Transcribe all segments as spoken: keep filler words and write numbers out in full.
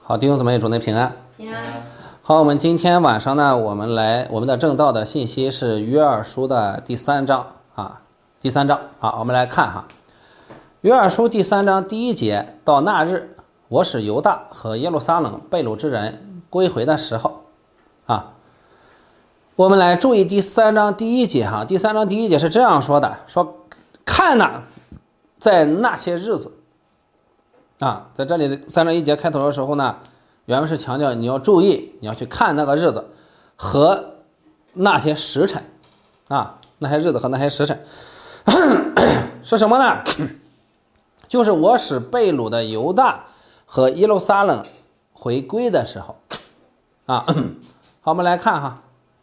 好，弟兄姊妹，主内平安。 平安。 好，我们今天晚上呢，我们来我们的正道的信息是约珥书的第三章啊，第三章啊，我们来看哈，约珥书第三章第一节到那日，我使犹大和耶路撒冷被掳之人归回的时候啊，我们来注意第三章第一节哈，第三章第一节是这样说的，说看哪，在那些日子。啊，在这里的三章一节开头的时候呢，原文是强调你要注意，你要去看那个日子和那些时辰啊，那些日子和那些时辰是什么呢？就是我使被掳的犹大和耶路撒冷回归的时候啊。好，我们来看哈。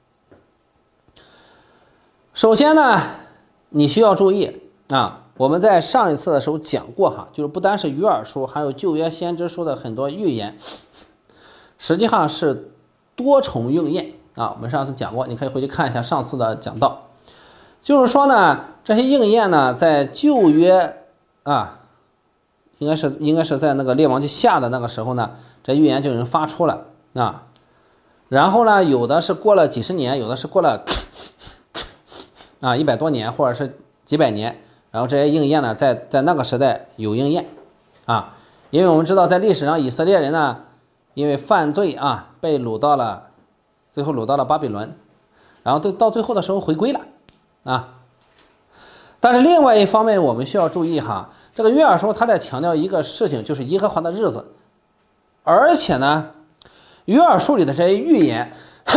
首先呢，你需要注意啊。我们在上一次的时候讲过哈，就是不单是约珥书，还有旧约先知书的很多预言，实际上是多重应验啊。我们上次讲过，你可以回去看一下上次的讲道。就是说呢，这些应验呢，在旧约啊，应该是应该是在那个列王记下的那个时候呢，这预言就已经发出了啊。然后呢，有的是过了几十年，有的是过了啊一百多年，或者是几百年。然后这些应验呢，在在那个时代有应验，啊，因为我们知道在历史上以色列人呢，因为犯罪啊，被掳到了，最后掳到了巴比伦，然后对到最后的时候回归了，啊。但是另外一方面，我们需要注意哈，这个约珥书他在强调一个事情，就是耶和华的日子，而且呢，约珥书里的这些预言，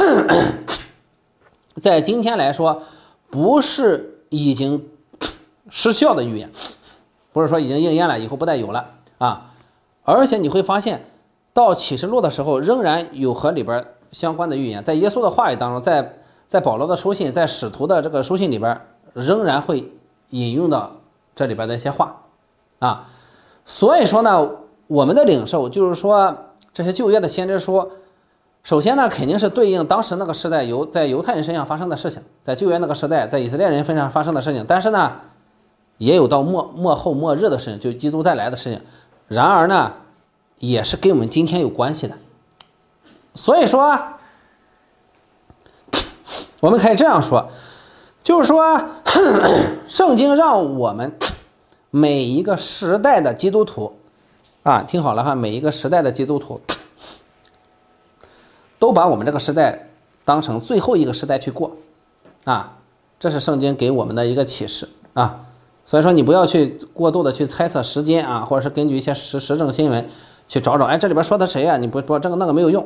在今天来说，不是已经失效的预言，不是说已经应验了，以后不再有了啊！而且你会发现，到启示录的时候，仍然有和里边相关的预言，在耶稣的话语当中，在在保罗的书信，在使徒的这个书信里边，仍然会引用到这里边的一些话啊。所以说呢，我们的领受就是说，这些旧约的先知书，首先呢，肯定是对应当时那个时代犹在犹太人身上发生的事情，在旧约那个时代，在以色列人身上发生的事情，但是呢，也有到末末后末日的事情，就基督再来的事情。然而呢，也是跟我们今天有关系的。所以说，我们可以这样说，就是说，圣经让我们每一个时代的基督徒啊，听好了哈，每一个时代的基督徒都把我们这个时代当成最后一个时代去过啊，这是圣经给我们的一个启示啊。所以说你不要去过度的去猜测时间啊，或者是根据一些时时政新闻去找找，哎，这里边说的谁啊？你不说这个那个没有用，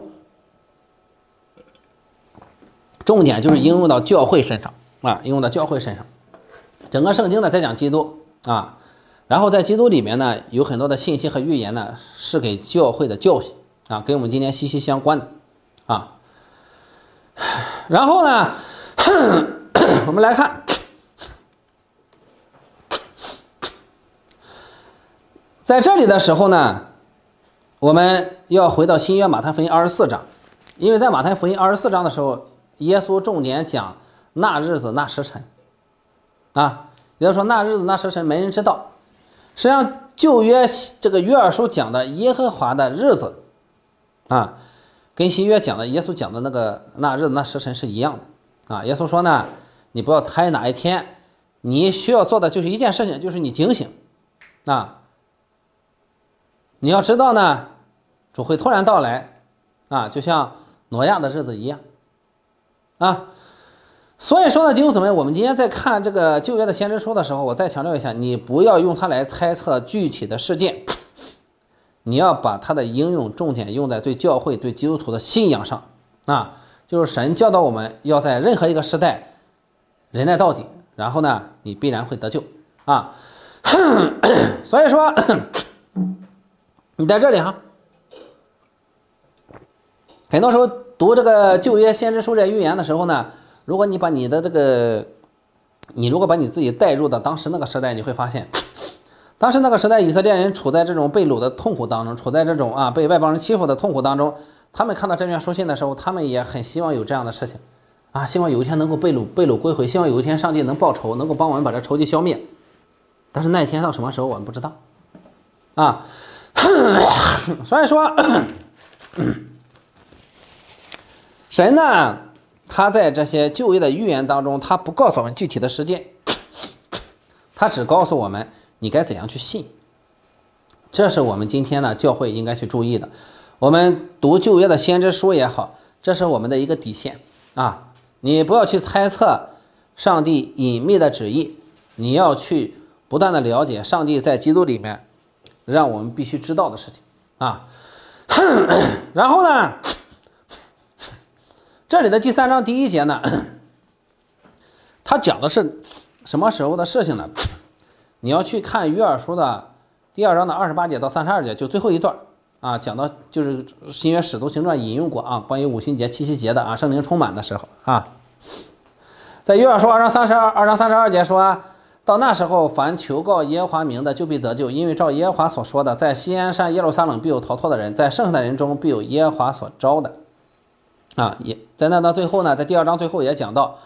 重点就是应用到教会身上啊，应用到教会身上。整个圣经呢在讲基督啊，然后在基督里面呢有很多的信息和预言呢是给教会的教训啊，跟我们今天息息相关的啊。然后呢，我们来看。在这里的时候呢，我们要回到新约马太福音二十四章，因为在马太福音二十四章的时候，耶稣重点讲那日子那时辰啊，也就是说那日子那时辰没人知道。实际上旧约这个约珥书讲的耶和华的日子啊，跟新约讲的耶稣讲的那个那日子那时辰是一样的啊。耶稣说呢，你不要猜哪一天，你需要做的就是一件事情，就是你警醒啊。你要知道呢，主会突然到来啊，就像挪亚的日子一样啊。所以说呢，弟兄姊妹，我们今天在看这个旧约的先知书的时候，我再强调一下，你不要用它来猜测具体的事件，你要把它的应用重点用在对教会对基督徒的信仰上啊。就是神教导我们要在任何一个时代忍耐到底，然后呢你必然会得救啊。所以说你在这里哈，很多时候读这个旧约先知书这预言的时候呢，如果你把你的这个，你如果把你自己带入到当时那个时代，你会发现，当时那个时代以色列人处在这种被掳的痛苦当中，处在这种啊被外邦人欺负的痛苦当中，他们看到这卷书信的时候，他们也很希望有这样的事情啊，希望有一天能够被掳被掳归回，希望有一天上帝能报仇，能够帮我们把这仇敌消灭。但是那一天到什么时候我们不知道啊。所以说神呢，他在这些旧约的预言当中，他不告诉我们具体的时间，他只告诉我们你该怎样去信。这是我们今天呢教会应该去注意的。我们读旧约的先知书也好，这是我们的一个底线啊！你不要去猜测上帝隐秘的旨意，你要去不断的了解上帝在基督里面让我们必须知道的事情啊。然后呢，这里的第三章第一节呢，他讲的是什么时候的事情呢？你要去看约珥书的第二章的二十八节到三十二节，就最后一段啊，讲到就是新约使徒行传引用过啊，关于五旬节、七夕节的啊，圣灵充满的时候啊，在约珥书二章三十二、二章三十二节说，到那时候，凡求告耶和华名的，就必得救，因为照耶和华所说的，在锡安山耶路撒冷必有逃脱的人，在剩下的人中必有耶和华所招的。啊，也在那到最后呢，在第二章最后也讲到，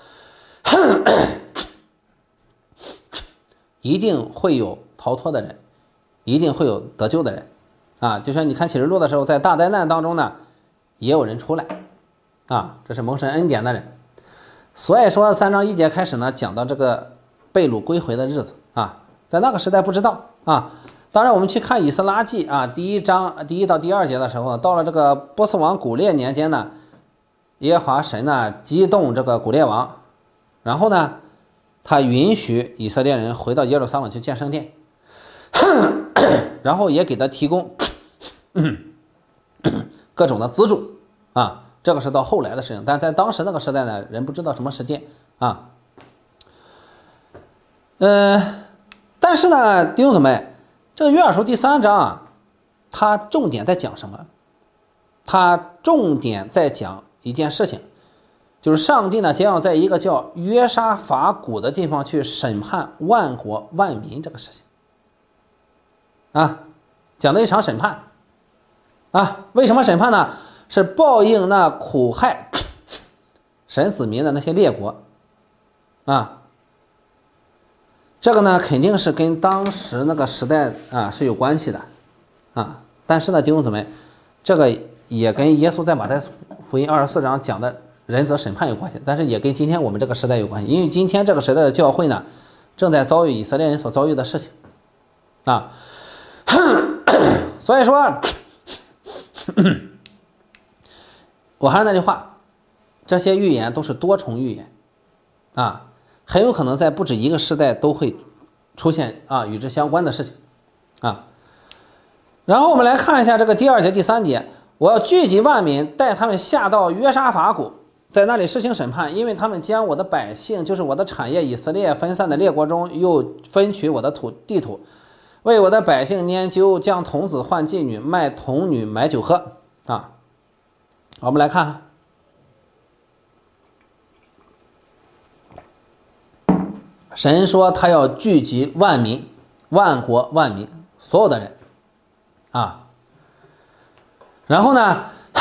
一定会有逃脱的人，一定会有得救的人。啊，就像你看启示录的时候，在大灾难当中呢，也有人出来，啊，这是蒙神恩典的人。所以说三章一节开始呢，讲到这个被掳归回的日子啊，在那个时代不知道啊。当然我们去看以斯拉记啊，第一章第一到第二节的时候呢，到了这个波斯王古列年间呢，耶和华神呢激动这个古列王，然后呢，他允许以色列人回到耶路撒冷去建圣殿，然后也给他提供各种的资助啊，这个是到后来的事情，但在当时那个时代呢，人不知道什么时间啊。呃，但是呢，弟兄姊妹，这个约珥书第三章啊，它重点在讲什么？它重点在讲一件事情，就是上帝呢将要在一个叫约沙法谷的地方去审判万国万民这个事情啊，讲的一场审判啊。为什么审判呢？是报应那苦害神子民的那些列国啊。这个呢肯定是跟当时那个时代啊是有关系的啊。但是呢，弟兄姊妹，这个也跟耶稣在马太福音二十四章讲的人则审判有关系，但是也跟今天我们这个时代有关系，因为今天这个时代的教会呢，正在遭遇以色列人所遭遇的事情啊。所以说，我还是那句话，这些预言都是多重预言啊，很有可能在不止一个时代都会出现啊与之相关的事情啊。然后我们来看一下这个第二节第三节，我要聚集万民，带他们下到约沙法谷，在那里施行审判，因为他们将我的百姓，就是我的产业以色列分散的列国中，又分取我的土地土，为我的百姓拈阄，将童子换妓女，卖童女买酒喝啊。我们来看，神说他要聚集万民、万国、万民，所有的人啊，然后呢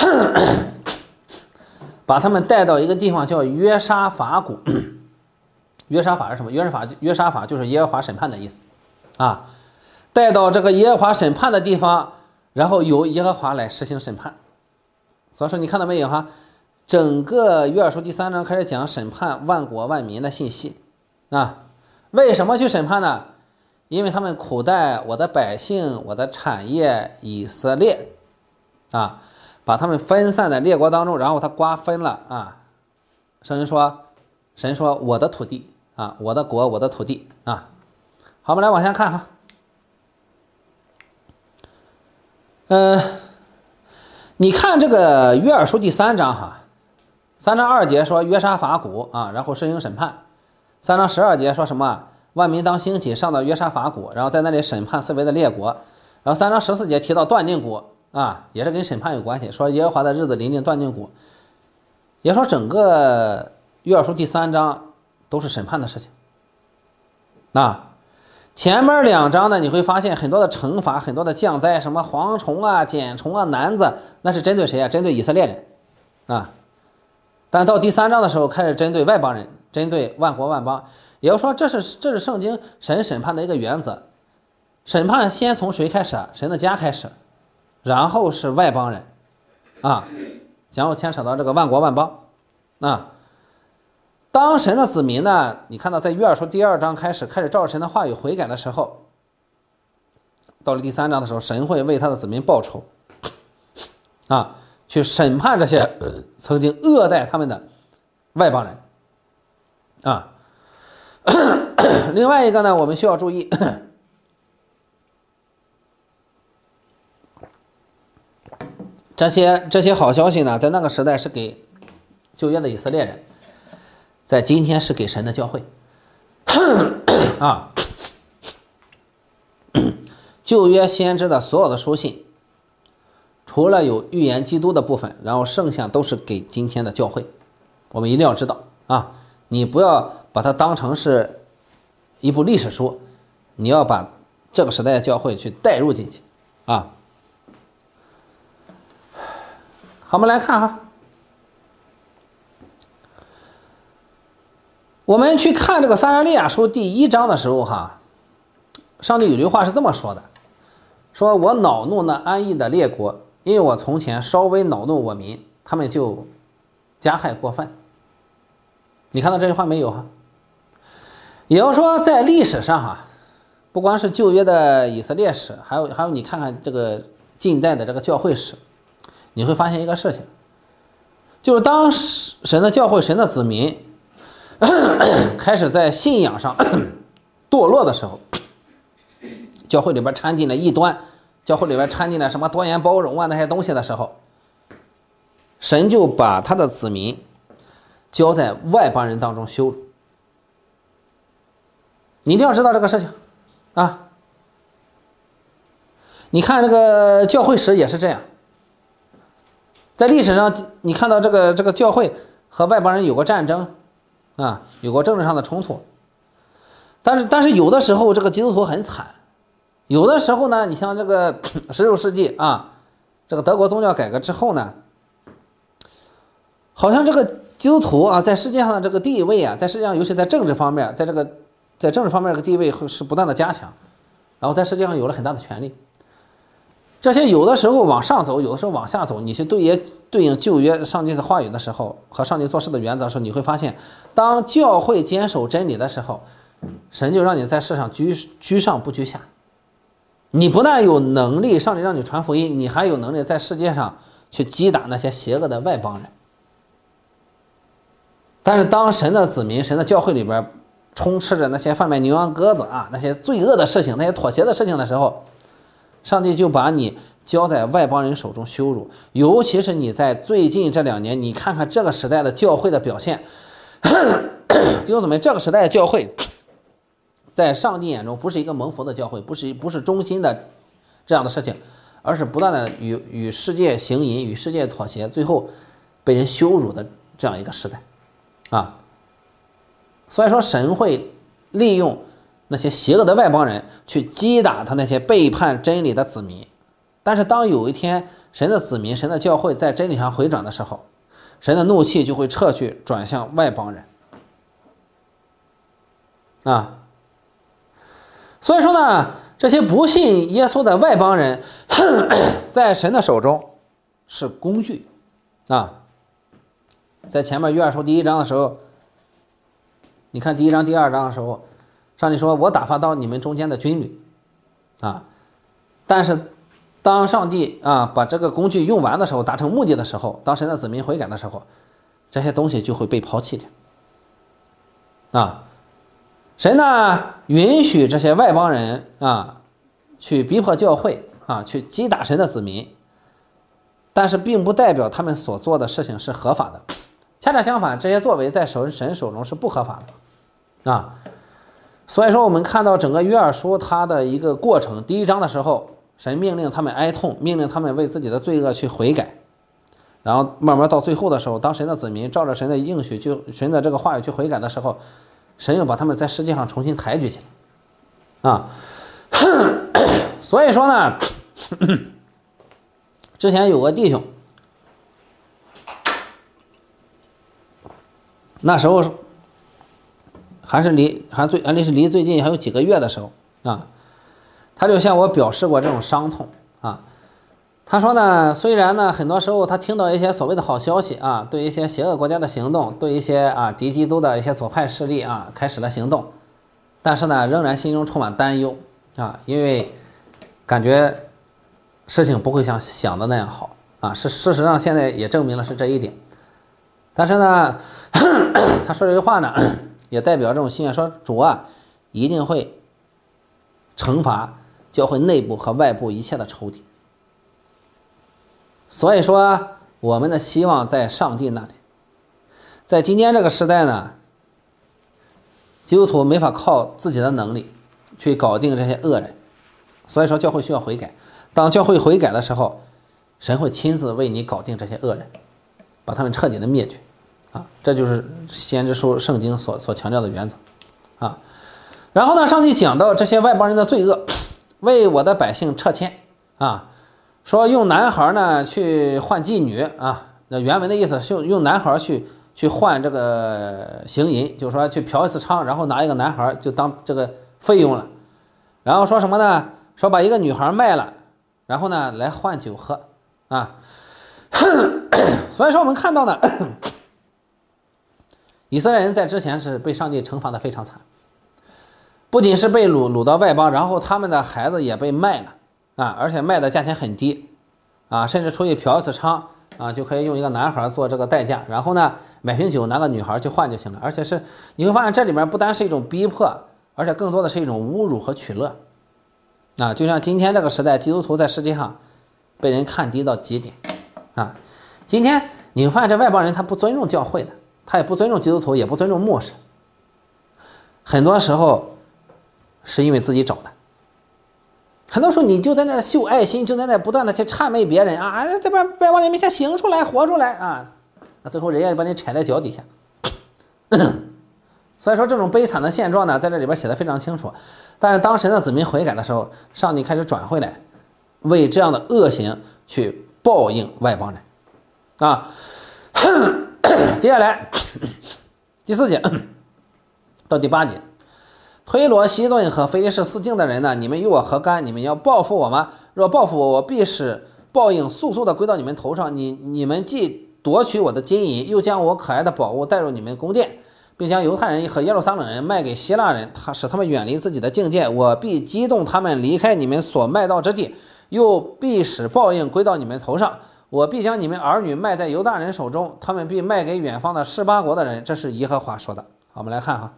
把他们带到一个地方叫约沙法谷。约沙法是什么？约沙法约沙法就是耶和华审判的意思啊，带到这个耶和华审判的地方，然后由耶和华来实行审判。所以说你看到没有哈，整个约珥书第三章开始讲审判万国万民的信息啊。为什么去审判呢？因为他们苦待我的百姓，我的产业以色列啊，把他们分散在列国当中，然后他瓜分了啊。圣人说，神说我的土地啊，我的国，我的土地啊。好，我们来往下看哈。嗯、呃，你看这个约珥书第三章哈，三章二节说约沙法谷啊，然后施行审判。三章十二节说什么？万民当兴起，上到约沙法谷，然后在那里审判四围的列国。然后三章十四节提到断定谷啊，也是跟审判有关系，说耶和华的日子临近断定谷。也说整个约珥书第三章都是审判的事情。啊，前面两章呢，你会发现很多的惩罚，很多的降灾，什么蝗虫啊、茧虫啊、男子，那是针对谁啊？针对以色列人啊。但到第三章的时候，开始针对外邦人，针对万国万邦。也就是说，这是这是圣经神审判的一个原则。审判先从谁开始啊？神的家开始，然后是外邦人啊，将要牵扯到这个万国万邦啊。当神的子民呢，你看到在约珥书第二章开始开始照着神的话语悔改的时候，到了第三章的时候，神会为他的子民报仇啊，去审判这些曾经恶待他们的外邦人啊。另外一个呢，我们需要注意，这些这些好消息呢，在那个时代是给旧约的以色列人，在今天是给神的教会啊。旧约先知的所有的书信，除了有预言基督的部分，然后剩下都是给今天的教会。我们一定要知道啊，你不要把它当成是一部历史书，你要把这个时代的教会去带入进去啊。好，我们来看哈，我们去看这个撒迦利亚书第一章的时候哈，上帝有句话是这么说的，说我恼怒那安逸的列国，因为我从前稍微恼怒我民，他们就加害过犯。你看到这句话没有哈？也就是说，在历史上哈，不光是旧约的以色列史，还有还有你看看这个近代的这个教会史，你会发现一个事情，就是当神的教会、神的子民开始在信仰上堕落的时候，教会里边掺进了异端，教会里边掺进了什么多元包容啊那些东西的时候，神就把他的子民交在外邦人当中羞辱。你一定要知道这个事情啊！你看这个教会史也是这样，在历史上你看到这个这个教会和外邦人有过战争啊，有过政治上的冲突，但是但是有的时候这个基督徒很惨，有的时候呢，你像这个十六世纪啊，这个德国宗教改革之后呢，好像这个基督徒啊，在世界上的这个地位啊，在世界上尤其在政治方面，在这个在政治方面的地位会是不断的加强，然后在世界上有了很大的权利。这些有的时候往上走，有的时候往下走，你去对应对应旧约上帝的话语的时候，和上帝做事的原则的时候，你会发现，当教会坚守真理的时候，神就让你在世上居居上不居下。你不但有能力，上帝让你传福音，你还有能力在世界上去击打那些邪恶的外邦人。但是当神的子民、神的教会里边充斥着那些贩卖牛羊鸽子啊，那些罪恶的事情，那些妥协的事情的时候，上帝就把你交在外邦人手中羞辱。尤其是你在最近这两年，你看看这个时代的教会的表现，弟兄姊妹，这个时代的教会在上帝眼中不是一个蒙福的教会，不是不是忠心的这样的事情，而是不断的与与世界行淫，与世界妥协，最后被人羞辱的这样一个时代啊。所以说神会利用那些邪恶的外邦人去击打他那些背叛真理的子民，但是当有一天神的子民、神的教会在真理上回转的时候，神的怒气就会撤去，转向外邦人啊。所以说呢，这些不信耶稣的外邦人在神的手中是工具啊。在前面约珥书第一章的时候，你看第一章第二章的时候，上帝说我打发到你们中间的军旅啊，但是当上帝啊把这个工具用完的时候，达成目的的时候，当神的子民悔改的时候，这些东西就会被抛弃掉啊。神呢允许这些外邦人啊去逼迫教会啊，去击打神的子民，但是并不代表他们所做的事情是合法的，恰恰相反，这些作为在神神手中是不合法的啊。所以说我们看到整个约珥书它的一个过程，第一章的时候神命令他们哀痛，命令他们为自己的罪恶去悔改，然后慢慢到最后的时候，当神的子民照着神的应许去神的这个话语去悔改的时候，神又把他们在世界上重新抬举起来啊。所以说呢，之前有个弟兄，那时候还是离还最还是离最近还有几个月的时候啊，他就向我表示过这种伤痛啊。 他说呢，虽然呢，很多时候他听到一些所谓的好消息啊，对一些邪恶国家的行动，对一些啊敌基督的一些左派势力啊开始了行动，但是呢，仍然心中充满担忧啊，因为感觉事情不会像想的那样好啊。是事实上现在也证明了是这一点。但是呢，他说这句话呢，也代表这种信仰，说主啊一定会惩罚教会内部和外部一切的仇敌。所以说，我们的希望在上帝那里。在今天这个时代呢，基督徒没法靠自己的能力去搞定这些恶人，所以说教会需要悔改。当教会悔改的时候，神会亲自为你搞定这些恶人，把他们彻底的灭绝啊！这就是先知书圣经所所强调的原则啊。然后呢，上帝讲到这些外邦人的罪恶，为我的百姓撤迁啊。说用男孩呢去换妓女啊，那原文的意思是用男孩去去换这个行淫，就是说去嫖一次娼，然后拿一个男孩就当这个费用了。然后说什么呢？说把一个女孩卖了，然后呢来换酒喝啊。所以说我们看到呢，以色列人在之前是被上帝惩罚的非常惨，不仅是被掳掳到外邦，然后他们的孩子也被卖了。啊，而且卖的价钱很低，啊，甚至出去嫖一次娼啊，就可以用一个男孩做这个代价，然后呢，买瓶酒拿个女孩去换就行了。而且是你会发现这里面不单是一种逼迫，而且更多的是一种侮辱和取乐。啊，就像今天这个时代，基督徒在世界上被人看低到极点。啊，今天你会发现这外邦人他不尊重教会的，他也不尊重基督徒，也不尊重牧师。很多时候是因为自己找的。很多时候你就在那秀爱心，就在那不断的去谄媚别人啊，这边外邦人面前行出来活出来啊，那最后人家就把你踩在脚底下。所以说这种悲惨的现状呢，在这里边写的非常清楚。但是当神的子民悔改的时候，上帝开始转回来，为这样的恶行去报应外邦人啊。接下来第四节到第八节。推罗、西顿和非利士四境的人呢，你们与我何干？你们要报复我吗？若报复我，我必使报应速速的归到你们头上。你你们既夺取我的金银，又将我可爱的宝物带入你们宫殿，并将犹太人和耶路撒冷人卖给希腊人，他使他们远离自己的境界，我必激动他们离开你们所卖到之地，又必使报应归到你们头上。我必将你们儿女卖在犹大人手中，他们必卖给远方的示巴国的人。这是耶和华说的。好，我们来看哈。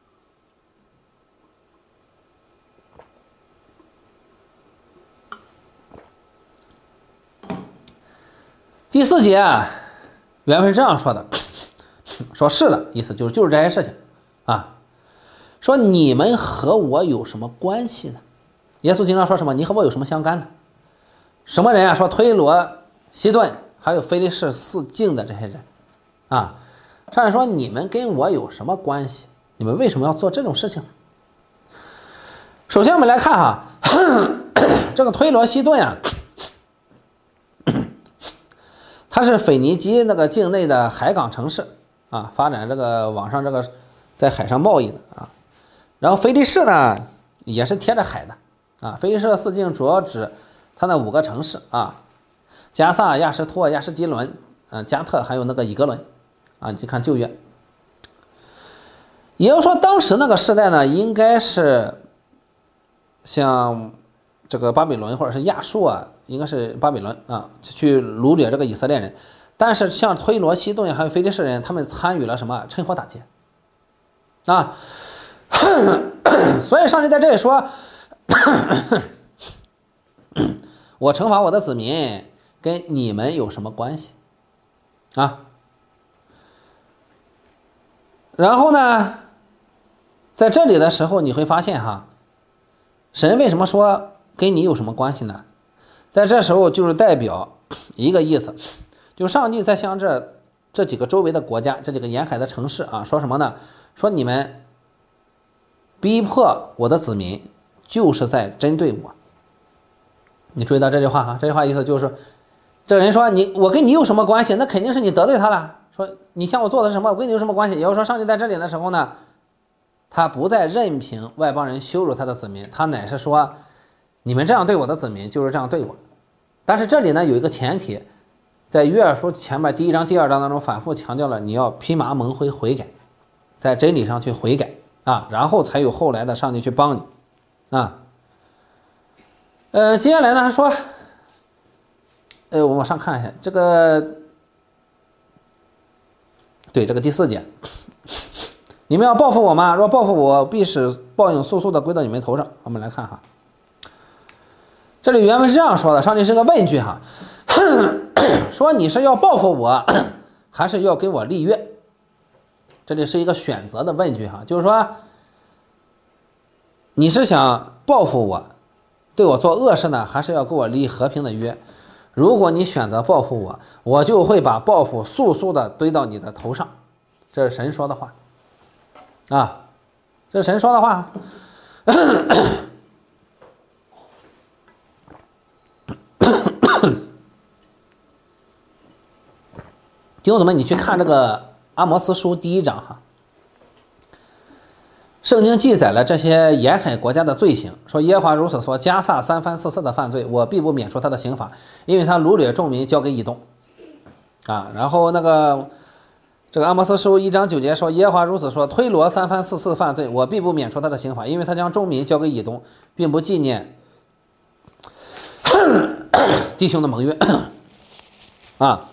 第四节啊，原文是这样说的，说是的，意思就是就是这些事情啊。说你们和我有什么关系呢？耶稣经常说什么？你和我有什么相干呢？什么人啊？说推罗、西顿还有非利士四境的这些人啊。上面说你们跟我有什么关系？你们为什么要做这种事情呢？首先我们来看哈，这个推罗、西顿啊。它是腓尼基那个境内的海港城市啊，发展这个网上这个在海上贸易的啊。然后腓利士呢也是贴着海的啊。腓利士的四境主要指它那五个城市啊，加萨、亚什托、亚什基伦、嗯、加特还有那个以格伦啊。你看旧约，也就是说当时那个时代呢，应该是像这个巴比伦或者是亚述啊，应该是巴比伦啊，去掳掠这个以色列人。但是像推罗、西顿还有非利士人，他们参与了什么？趁火打劫啊。所以上帝在这里说，我惩罚我的子民，跟你们有什么关系啊？然后呢，在这里的时候你会发现哈，神为什么说跟你有什么关系呢？在这时候就是代表一个意思，就是上帝在向这这几个周围的国家，这几个沿海的城市啊，说什么呢？说你们逼迫我的子民，就是在针对我。你注意到这句话哈，这句话意思就是说，这个人说你我跟你有什么关系？那肯定是你得罪他了。说你向我做的什么？我跟你有什么关系？也就是说，上帝在这里的时候呢，他不再任凭外邦人羞辱他的子民，他乃是说，你们这样对我的子民，就是这样对我。 但是这里呢有一个前提，在约珥书前面第一章、第二章当中反复强调了，你要披麻蒙灰悔改，在真理上去悔改啊，然后才有后来的上帝去帮你啊。呃，接下来呢还说，呃，我往上看一下这个，对这个第四节，你们要报复我吗？若报复我，必使报应速速的归到你们头上。我们来看哈，这里原文是这样说的，上帝是个问句哈，说你是要报复我，还是要跟我立约？这里是一个选择的问句哈，就是说你是想报复我，对我做恶事呢，还是要跟我立和平的约？如果你选择报复我，我就会把报复速速的堆到你的头上。这是神说的话啊，这是神说的话。弟兄姊妹，你去看这个阿摩斯书第一章哈，圣经记载了这些沿海国家的罪行，说耶和华如此说：加萨三番四次的犯罪，我必不免除他的刑罚，因为他掳掠众民交给以东。啊，然后那个这个阿摩斯书一章九节说：耶和华如此说，推罗三番四次犯罪，我必不免除他的刑罚，因为他将众民交给以东，并不纪念弟兄的盟约。啊，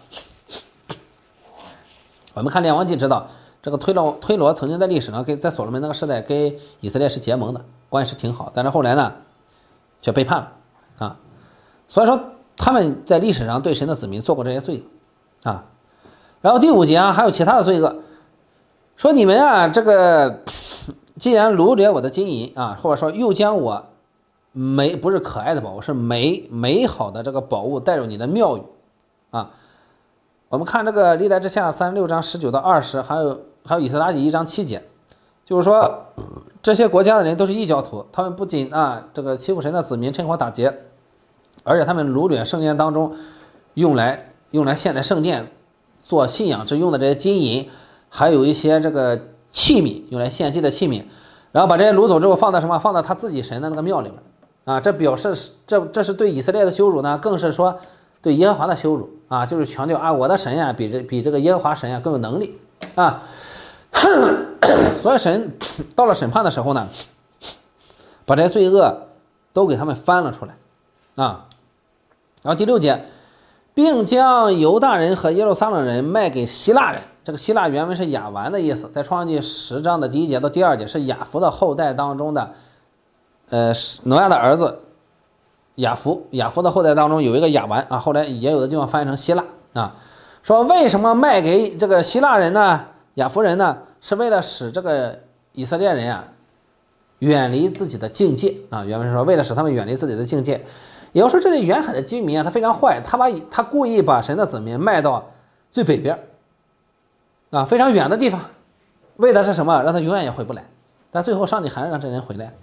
我们看列王记知道，这个推罗推罗曾经在历史上跟在所罗门那个时代跟以色列是结盟的，关系是挺好，但是后来呢却背叛了啊，所以说他们在历史上对神的子民做过这些罪啊。然后第五节啊还有其他的罪恶，说你们啊这个既然掳掠我的金银啊，或者说又将我美不是可爱的宝物，是美美好的这个宝物带入你的庙宇啊。我们看这个历代志下三十六章十九到二十，还有还有以斯拉记一章七节，就是说这些国家的人都是异教徒，他们不仅啊这个欺负神的子民，趁火打劫，而且他们掳掠圣殿当中用来用来献在圣殿做信仰之用的这些金银，还有一些这个器皿用来献祭的器皿，然后把这些掳走之后放到什么？放到他自己神的那个庙里面啊，这表示这这是对以色列的羞辱呢，更是说对耶和华的羞辱啊，就是强调啊，我的神呀、啊，比这比这个耶和华神呀、啊、更有能力啊。所以神到了审判的时候呢，把这些罪恶都给他们翻了出来啊。然后第六节，并将犹大人和耶路撒冷人卖给希腊人。这个希腊原文是亚完的意思，在创世纪十章的第一节到第二节是雅弗的后代当中的，呃，挪亚的儿子。雅弗，雅弗的后代当中有一个亚完啊，后来也有的地方翻译成希腊啊。说为什么卖给这个希腊人呢？雅弗人呢，是为了使这个以色列人啊远离自己的境界啊。原文是说为了使他们远离自己的境界。也就是说，这些沿海的居民啊，他非常坏，他把他故意把神的子民卖到最北边啊，非常远的地方，为的是什么？让他永远也回不来。但最后上帝还是让这人回来。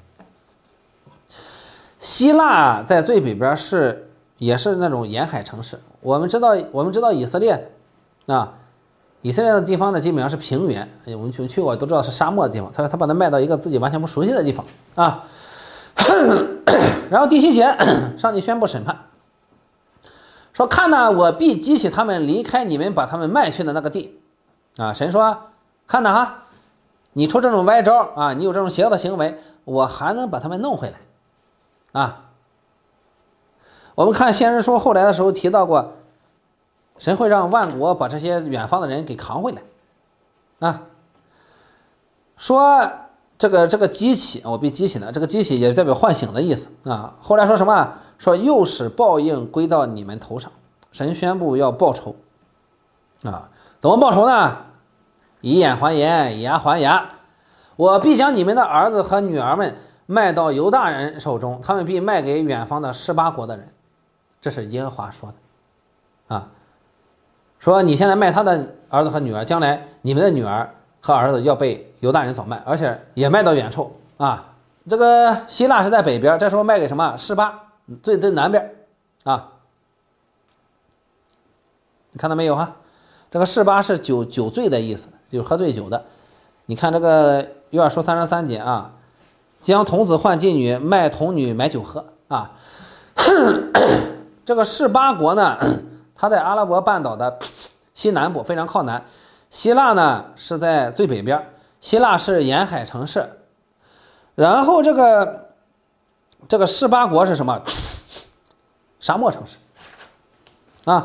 希腊在最北边是也是那种沿海城市，我们知道我们知道以色列啊，以色列的地方呢基本上是平原，我们去去过都知道是沙漠的地方，他他把它卖到一个自己完全不熟悉的地方啊。然后第七节，上帝宣布审判，说看哪，我必激起他们离开你们把他们卖去的那个地啊。神说看哪哈，你出这种歪招啊，你有这种邪恶的行为，我还能把他们弄回来啊。我们看先知书后来的时候提到过，神会让万国把这些远方的人给扛回来啊。说这个这个激起，我必激起呢，这个激起也代表唤醒的意思啊。后来说什么？说又使报应归到你们头上，神宣布要报仇啊。怎么报仇呢？以眼还眼，以牙还牙。我必将你们的儿子和女儿们卖到犹大人手中，他们必卖给远方的十八国的人。这是耶和华说的啊，说你现在卖他的儿子和女儿，将来你们的女儿和儿子要被犹大人所卖，而且也卖到远处啊。这个希腊是在北边，这时候卖给什么？示巴，最最南边啊。你看到没有哈？这个示巴是酒酒醉的意思，就是喝醉酒的。你看这个约珥书三十三节啊，将童子换妓女，卖童女买酒喝啊。 这个示巴国呢，它在阿拉伯半岛的西南部，非常靠南。希腊呢是在最北边，希腊是沿海城市。然后这个这个示巴国是什么？沙漠城市啊。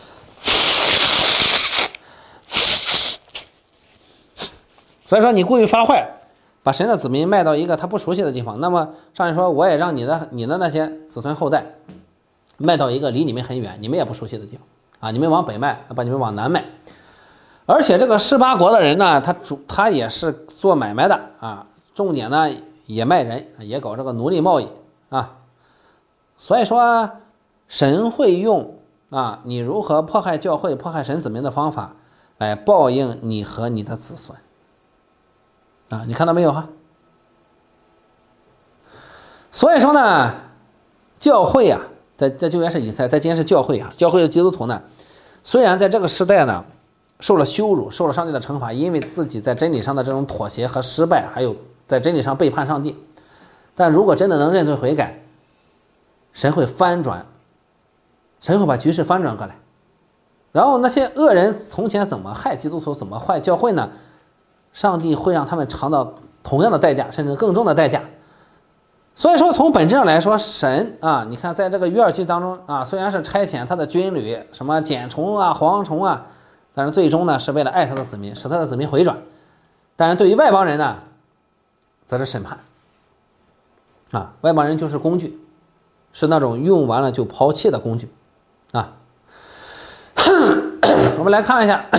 所以说你故意发坏，把神的子民卖到一个他不熟悉的地方，那么上帝说我也让你的你的那些子孙后代卖到一个离你们很远你们也不熟悉的地方啊，你们往北卖，把你们往南卖。而且这个示巴国的人呢，他主他也是做买卖的啊，重点呢也卖人，也搞这个奴隶贸易啊。所以说神会用啊你如何迫害教会、迫害神子民的方法来报应你和你的子孙啊，你看到没有哈？所以说呢，教会啊，在在旧约是以色列，在今天是教会啊，教会的基督徒呢，虽然在这个时代呢受了羞辱，受了上帝的惩罚，因为自己在真理上的这种妥协和失败，还有在真理上背叛上帝，但如果真的能认罪悔改，神会翻转，神会把局势翻转过来。然后那些恶人从前怎么害基督徒，怎么坏教会呢？上帝会让他们尝到同样的代价，甚至更重的代价。所以说从本质上来说，神啊，你看在这个约珥记当中啊，虽然是差遣他的军旅，什么茧虫啊、蝗虫啊，但是最终呢是为了爱他的子民，使他的子民回转。但是对于外邦人呢，则是审判啊，外邦人就是工具，是那种用完了就抛弃的工具啊。我们来看一下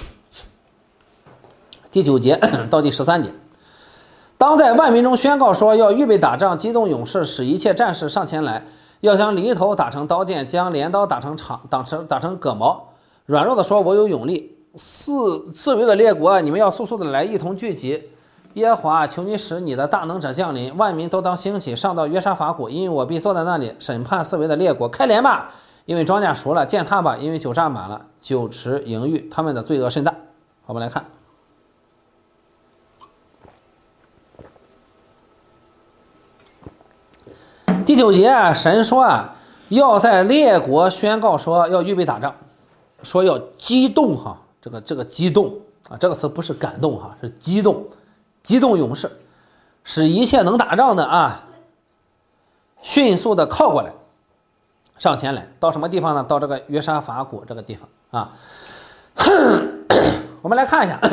第九节到第十三节。当在万民中宣告说要预备打仗，激动勇士，使一切战士上前来，要将犁头打成刀剑，将镰刀打成长打成打成戈矛。软弱的说我有勇力。四四围的列国，你们要速速的来，一同聚集。耶和华，求你使你的大能者降临，万民都当兴起，上到约沙法谷，因为我必坐在那里审判四围的列国。开镰吧，因为庄稼熟了；践踏吧，因为酒榨满了。酒池盈溢，他们的罪恶甚大。我们来看第九节啊，神说啊，要在列国宣告说要预备打仗，说要激动哈，这个这个激动啊，这个词不是感动哈，是激动，激动勇士，使一切能打仗的啊，迅速的靠过来，上前来，到什么地方呢？到这个约沙法谷这个地方啊。我们来看一下。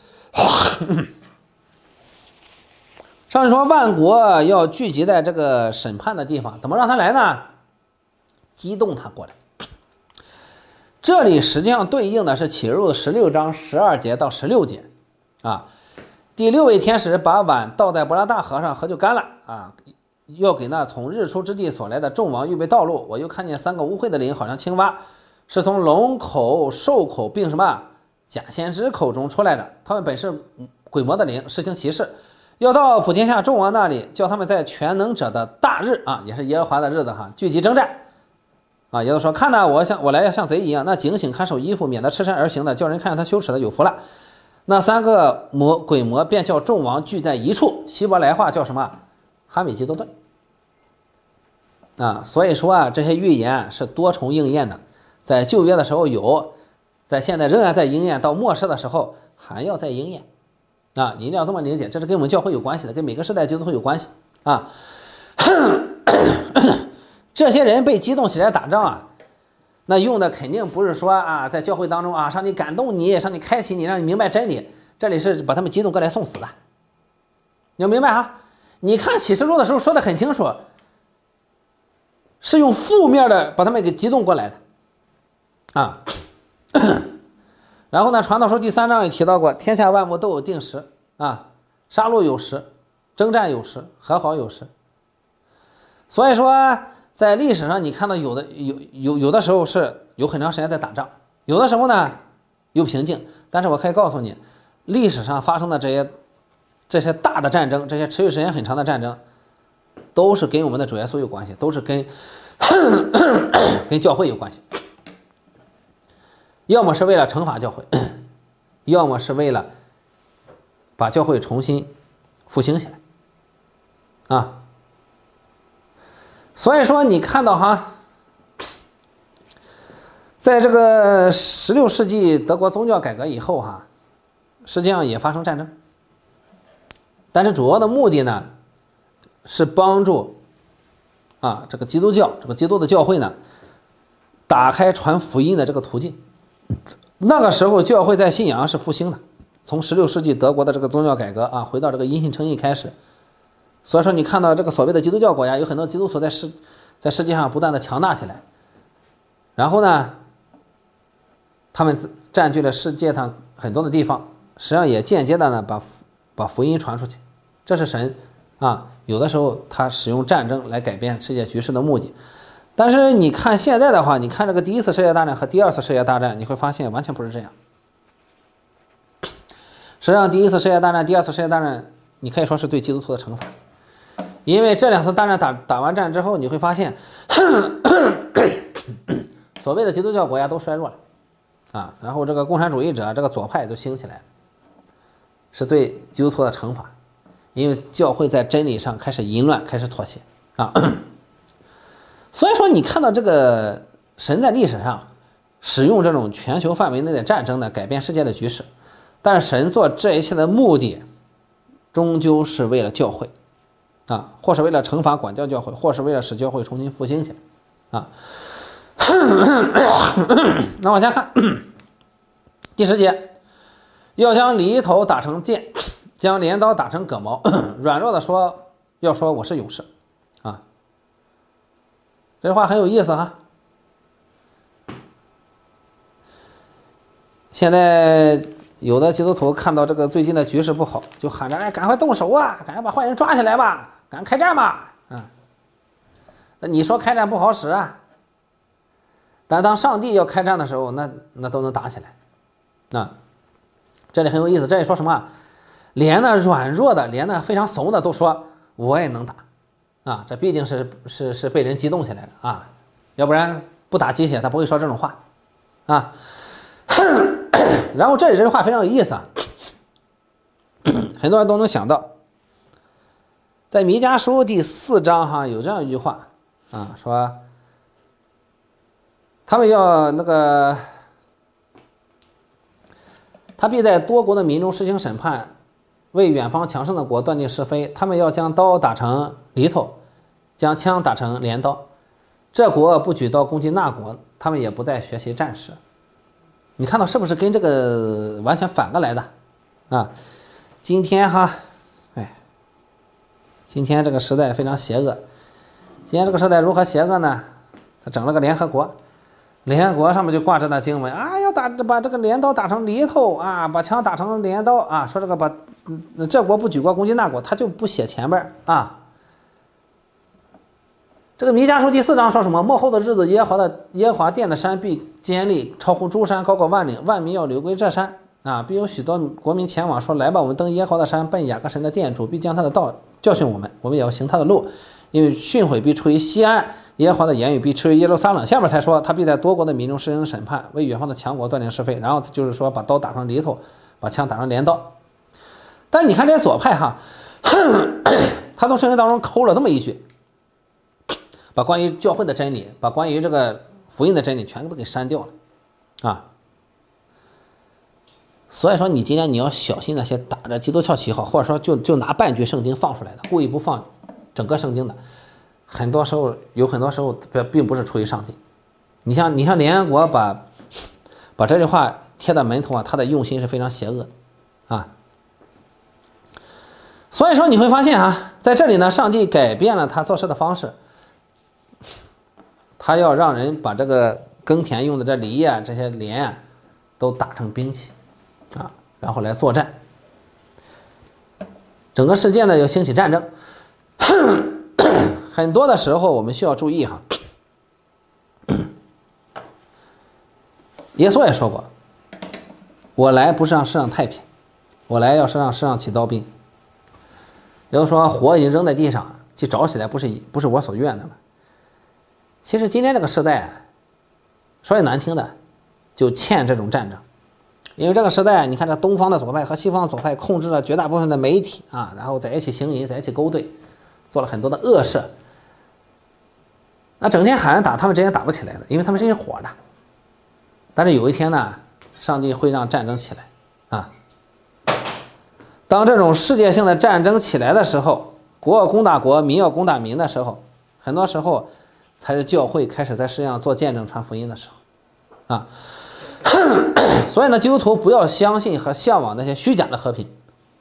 上面说万国要聚集在这个审判的地方，怎么让他来呢？激动他过来。这里实际上对应的是启示录十六章十二节到十六节啊。第六位天使把碗倒在伯拉大河上，河就干了啊，要给那从日出之地所来的众王预备道路。我又看见三个污秽的灵，好像青蛙，是从龙口、兽口并什么假先知口中出来的，他们本是鬼魔的灵，实行奇事，要到普天下众王那里，叫他们在全能者的大日啊，也是耶和华的日子哈，聚集征战啊。也就是说，看呐，我像我来要像贼一样，那警醒看守衣服，免得赤身而行的，叫人看见他羞耻的有福了。那三个魔鬼魔便叫众王聚在一处，希伯来话叫什么？哈米基多顿啊。所以说啊，这些预言是多重应验的，在旧约的时候有，在现在仍然在应验，到末世的时候还要再应验。啊，你一定要这么理解，这是跟我们教会有关系的，跟每个时代基督徒有关系啊。这些人被激动起来打仗啊，那用的肯定不是说啊，在教会当中啊，上帝感动你，上帝开启你，让你明白真理，这里是把他们激动过来送死的。你要明白哈，你看启示录的时候说的很清楚，是用负面的把他们给激动过来的啊。然后呢，传道书第三章也提到过，天下万物都有定时啊，杀戮有时，征战有时，和好有时。所以说在历史上你看到有的有有有的时候是有很长时间在打仗，有的时候呢有平静，但是我可以告诉你，历史上发生的这些这些大的战争，这些持续时间很长的战争，都是跟我们的主耶稣有关系，都是跟跟教会有关系。要么是为了惩罚教会，要么是为了把教会重新复兴起来啊。所以说你看到哈， 在这个十六世纪德国宗教改革以后哈，实际上也发生战争，但是主要的目的呢是帮助啊这个基督教这个基督的教会呢打开传福音的这个途径。那个时候教会在信仰是复兴的，从十六世纪德国的这个宗教改革啊回到这个因信称义开始，所以说你看到这个所谓的基督教国家有很多基督徒在世在世界上不断的强大起来，然后呢他们占据了世界上很多的地方，实际上也间接的呢把把福音传出去，这是神啊有的时候他使用战争来改变世界局势的目的。但是你看现在的话，你看这个第一次世界大战和第二次世界大战，你会发现完全不是这样。实际上第一次世界大战第二次世界大战你可以说是对基督徒的惩罚，因为这两次大战打打完战之后，你会发现所谓的基督教国家都衰弱了啊，然后这个共产主义者这个左派都兴起来了，是对基督徒的惩罚，因为教会在真理上开始淫乱，开始妥协啊。所以说你看到这个神在历史上使用这种全球范围内的战争呢改变世界的局势，但是神做这一切的目的终究是为了教会啊，或是为了惩罚管教教会，或是为了使教会重新复兴起来啊。那往下看第十节，要将犁头打成剑，将镰刀打成戈矛，软弱的说要说我是勇士啊。这话很有意思哈。现在有的基督徒看到这个最近的局势不好，就喊着哎赶快动手啊，赶快把坏人抓起来吧，赶快开战吧啊。那你说开战不好使啊，但当上帝要开战的时候，那那都能打起来啊。这里很有意思，这里说什么？连那软弱的，连那非常怂的都说我也能打啊，这毕竟是是是被人激动起来了啊，要不然不打鸡血他不会说这种话啊。然后这里这句话非常有意思啊，很多人都能想到，在弥迦书第四章哈有这样一句话啊，说他们要那个，他必在多国的民中施行审判，为远方强盛的国断定是非。他们要将刀打成犁头，将枪打成镰刀。这国不举刀攻击那国，他们也不再学习战士。你看到是不是跟这个完全反过来的啊？今天哈，哎，今天这个时代非常邪恶。今天这个时代如何邪恶呢？他整了个联合国，联合国上面就挂着那经文啊，要打把这个镰刀打成犁头啊，把枪打成镰刀啊，说这个把嗯这国不举国攻击那国，他就不写前边啊。这个弥迦书第四章说什么？末后的日子，耶和华的耶和华殿的山必坚立，超乎诸山，高过万岭，万民要流归这山啊！必有许多国民前往，说：“来吧，我们登耶和华的山，奔雅各神的殿，主必将他的道教训我们，我们也要行他的路。因为训诲必出于西安，耶和华的言语必出于耶路撒冷。”下面才说他必在多国的民中施行审判，为远方的强国断定是非。然后就是说把刀打成犁头，把枪打成镰刀。但你看这些左派哈，他从圣经当中抠了这么一句。把关于教会的真理，把关于这个福音的真理全都给删掉了啊！所以说你今天你要小心那些打着基督教旗号，或者说就就拿半句圣经放出来的，故意不放整个圣经的，很多时候有很多时候并不是出于上帝。你像你像联合国把把这句话贴在门头啊，他的用心是非常邪恶的啊！所以说你会发现啊，在这里呢，上帝改变了他做事的方式。他要让人把这个耕田用的这犁啊，这些镰啊，都打成兵器啊，然后来作战。整个世界呢要兴起战争，很多的时候我们需要注意哈。耶稣也说过：“我来不是让世上太平，我来要是让世上起刀兵。”也就是说，火已经扔在地上，去着起来不是不是我所愿的了。其实今天这个时代，说句难听的，就欠这种战争。因为这个时代，你看这东方的左派和西方的左派控制了绝大部分的媒体啊，然后在一起行淫，在一起勾兑，做了很多的恶事。那整天喊人打，他们之间打不起来的，因为他们是一伙的但是有一天呢，上帝会让战争起来啊。当这种世界性的战争起来的时候，国要攻打国，民要攻打民的时候，很多时候才是教会开始在世界上做见证传福音的时候啊。所以呢，基督徒不要相信和向往那些虚假的和平，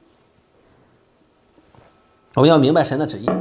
我们要明白神的旨意。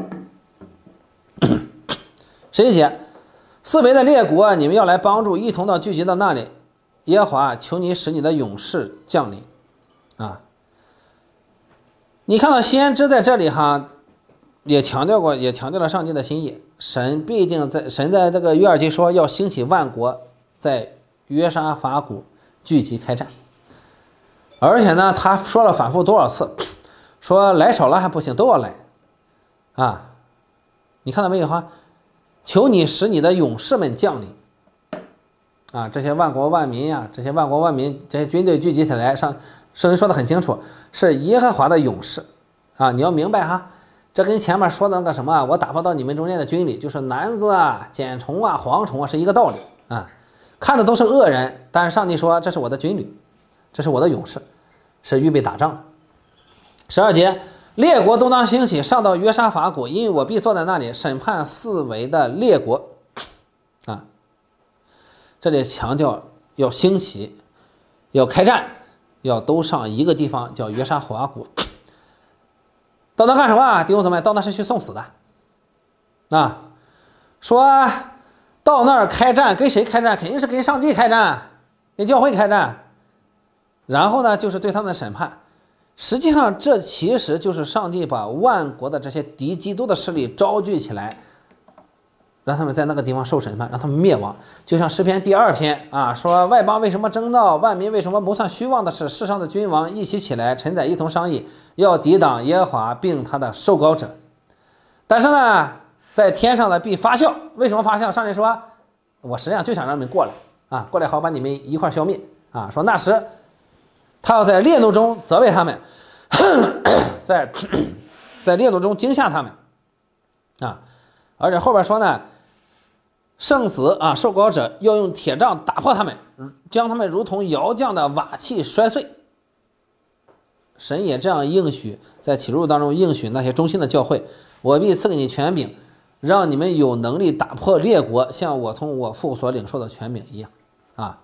十一节，四围的列国，你们要来帮助，一同到聚集到那里。耶和华，求你使你的勇士降临啊！你看到先知在这里哈，也强调过，也强调了上帝的心意。神必定在神在这个约珥记说要兴起万国，在约沙法谷聚集开战。而且呢，他说了反复多少次，说来少了还不行，都要来啊！你看到没有哈？求你使你的勇士们降临啊！这些万国万民呀、啊，这些万国万民，这些军队聚集起来，上圣经说的很清楚，是耶和华的勇士啊！你要明白哈，这跟前面说的那个什么，我打发到你们中间的军旅，就是男子啊、茧虫啊、蝗虫啊，是一个道理啊。看的都是恶人，但是上帝说这是我的军旅，这是我的勇士，是预备打仗。十二节，列国都当兴起，上到约沙法谷，因为我必坐在那里审判四围的列国啊。这里强调要兴起，要开战，要都上一个地方，叫约沙法谷。到那干什么？弟兄姊妹，到那是去送死的啊。说到那儿开战，跟谁开战？肯定是跟上帝开战，跟教会开战。然后呢，就是对他们的审判。实际上，这其实就是上帝把万国的这些敌基督的势力招聚起来，让他们在那个地方受审判，让他们灭亡。就像诗篇第二篇啊，说外邦为什么争闹，万民为什么谋算虚妄的事？世上的君王一起起来，臣宰一同商议，要抵挡耶和华并他的受膏者。但是呢，在天上的必发笑。为什么发笑？上帝说，我实际上就想让你们过来啊，过来好把你们一块消灭啊。说那时他要在烈怒中责备他们，在在烈怒中惊吓他们啊。而且后边说呢，圣子啊，受膏者要用铁杖打破他们，将他们如同窑匠的瓦器摔碎。神也这样应许，在启示录当中应许那些忠心的教会，我必赐给你权柄，让你们有能力打破列国，像我从我父所领受的权柄一样啊。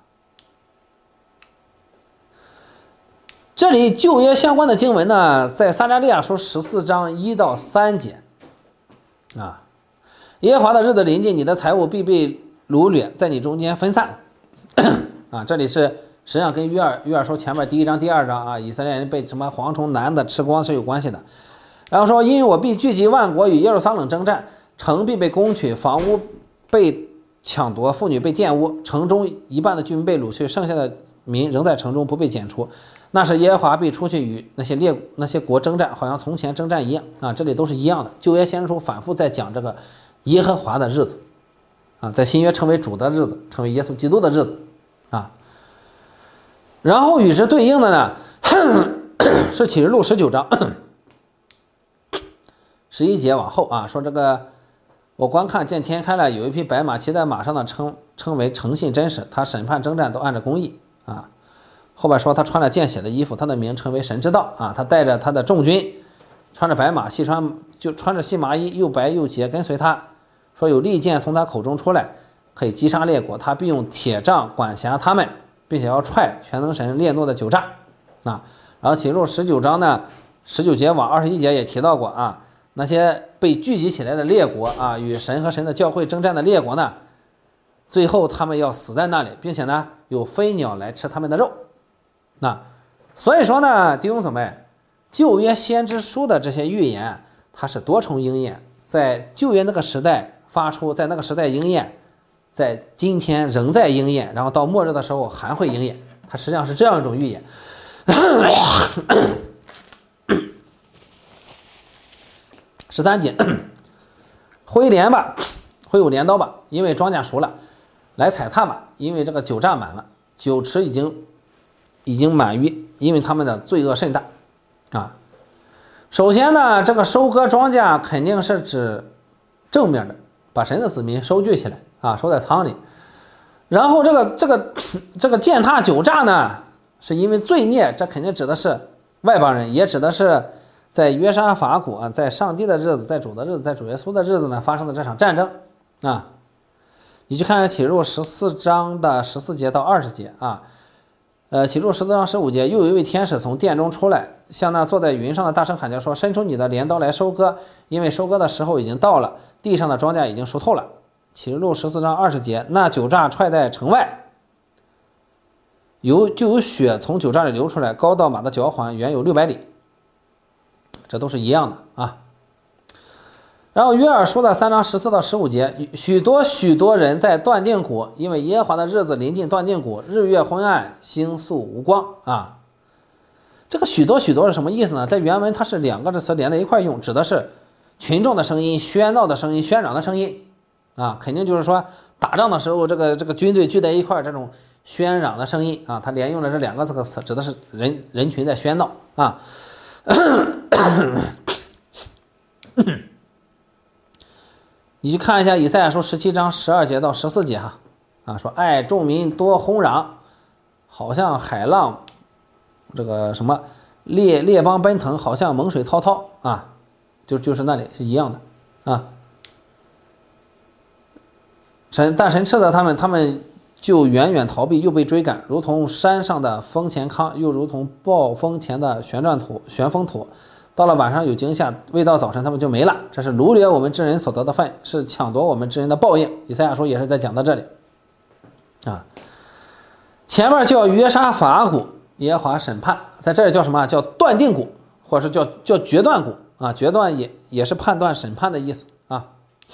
这里旧约相关的经文呢，在撒迦利亚书十四章一到三节啊。耶和华的日子临近，你的财物必被掳掠，在你中间分散啊。这里是实际上跟约珥约珥书前面第一章第二章啊，以色列人被什么蝗虫男的吃光是有关系的。然后说，因为我必聚集万国与耶路撒冷征战，城必被攻取，房屋被抢夺，妇女被玷污，城中一半的居民被掳去，剩下的民仍在城中不被剪除。那是耶和华必出去与那些列那些国征战，好像从前征战一样啊。这里都是一样的。旧约先知书反复在讲这个耶和华的日子啊，在新约成为主的日子，成为耶稣基督的日子啊。然后与之对应的呢，是启示录十九章十一节往后啊，说这个我观看见天开了，有一匹白马，骑在马上的称称为诚信真实，他审判征战都按照公义啊。后边说他穿了见血的衣服，他的名称为神之道啊。他带着他的众军，穿着白马，细穿就穿着细麻衣，又白又洁，跟随他。说有利剑从他口中出来，可以击杀列国，他必用铁杖管辖他们，并且要踹全能神烈怒的酒炸啊。然后启示录十九章呢，十九节往二十一节也提到过啊，那些被聚集起来的列国啊，与神和神的教会征战的列国呢，最后他们要死在那里，并且呢有飞鸟来吃他们的肉。那所以说呢，弟兄姊妹，旧约先知书的这些预言，它是多重应验，在旧约那个时代发出，在那个时代应验，在今天仍在应验，然后到末日的时候还会应验，它实际上是这样一种预言。十三节，挥镰吧，挥舞镰刀吧，因为庄稼熟了，来踩踏吧，因为这个酒榨满了，酒池已经已经满于，因为他们的罪恶甚大啊。首先呢，这个收割庄稼肯定是指正面的，把神的子民收聚起来啊，收在仓里。 然后这个这个这个践踏酒榨呢，是因为罪孽，这肯定指的是外邦人，也指的是在约沙法国，在上帝的日子，在主的日子，在主耶稣的日子呢发生的这场战争啊。你去看启示录十四章的十四节到二十节啊，呃，启示录十四章十五节，又有一位天使从殿中出来，向那坐在云上的大声喊叫说：“伸出你的镰刀来收割，因为收割的时候已经到了，地上的庄稼已经熟透了。”启示录十四章二十节，那酒榨踹在城外，有就有血从酒榨里流出来，高到马的脚环，远有六百里。这都是一样的啊。然后约珥书的三章十四到十五节，许多许多人在断定谷，因为耶和华的日子临近断定谷，日月昏暗，星宿无光啊。这个许多许多是什么意思呢？在原文它是两个词连在一块用，指的是群众的声音、喧闹的声音、喧嚷的声音啊，肯定就是说打仗的时候，这个这个军队聚在一块这种喧嚷的声音啊，它连用了这两个这个词，指的是人人群在喧闹啊。你去看一下以赛亚书十七章十二节到十四节哈，啊，说爱众民多轰嚷，好像海浪，这个什么列列邦奔腾，好像猛水滔滔啊，就就是那里是一样的啊。神但神斥责他们，他们就远远逃避，又被追赶，如同山上的风前糠，又如同暴风前的旋转土旋风土。到了晚上有惊吓，未到早晨他们就没了。这是掳掠我们之人所得的份，是抢夺我们之人的报应。以赛亚书也是在讲到这里啊。前面叫约沙法谷，耶和华审判，在这里叫什么？叫断定谷，或者是叫叫决断谷啊。决断也也是判断、审判的意思啊。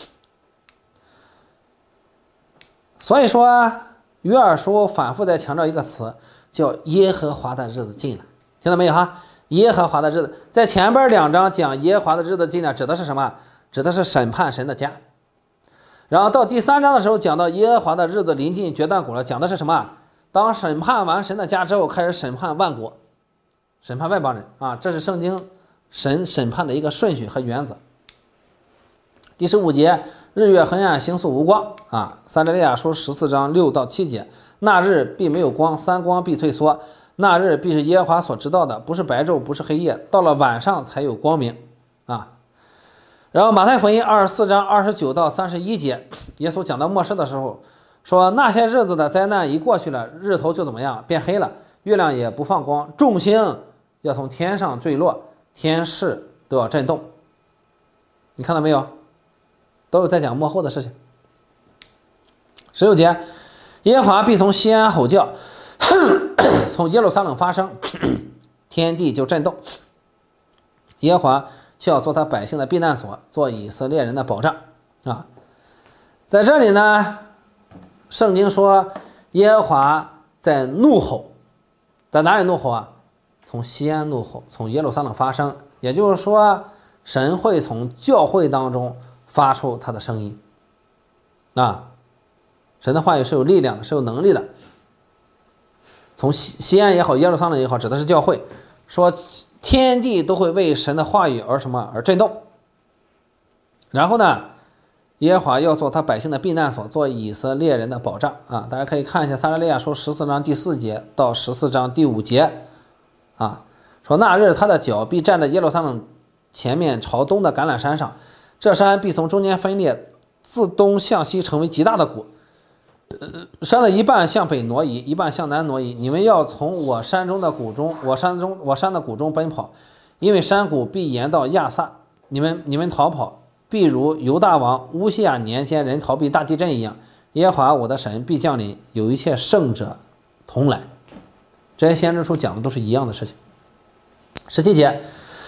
所以说约珥书反复在强调一个词，叫耶和华的日子近了，听到没有哈？耶和华的日子，在前边两章讲耶和华的日子近了，指的是什么？指的是审判神的家。然后到第三章的时候讲到耶和华的日子临近决断谷了，讲的是什么？当审判完神的家之后，开始审判万国，审判外邦人啊，这是圣经神审判的一个顺序和原则。第十五节，日月黑暗，星宿无光啊。撒迦利亚书十四章六到七节，那日必没有光，三光必退缩。那日必是耶和华所知道的，不是白昼，不是黑夜，到了晚上才有光明啊。然后马太福音二十四章二十九到三十一节，耶稣讲到末世的时候说，那些日子的灾难一过去了，日头就怎么样？变黑了，月亮也不放光，众星要从天上坠落，天势都要震动。你看到没有？都是在讲末后的事情。十六节，耶和华必从西安吼叫，从耶路撒冷发声，天地就震动。耶和华却要做他百姓的避难所，做以色列人的保障啊。在这里呢，圣经说耶和华在怒吼，在哪里怒吼啊？从西安怒吼，从耶路撒冷发声，也就是说神会从教会当中发出他的声音啊。神的话语是有力量的，是有能力的。从西西安也好，耶路撒冷也好，指的是教会，说天地都会为神的话语而什么而震动。然后呢，耶和华要做他百姓的避难所，做以色列人的保障啊。大家可以看一下撒迦利亚书十四章第四节到十四章第五节啊，说那日他的脚必站在耶路撒冷前面朝东的橄榄山上，这山必从中间分裂，自东向西成为极大的谷。山的一半向北挪移，一半向南挪移。你们要从我山中的谷中，我山中我山的谷中奔跑，因为山谷必延到亚萨。你们你们逃跑，必如犹大王乌西亚年间人逃避大地震一样。耶和华我的神必降临，有一切圣者同来。这些先知书讲的都是一样的事情。十七节，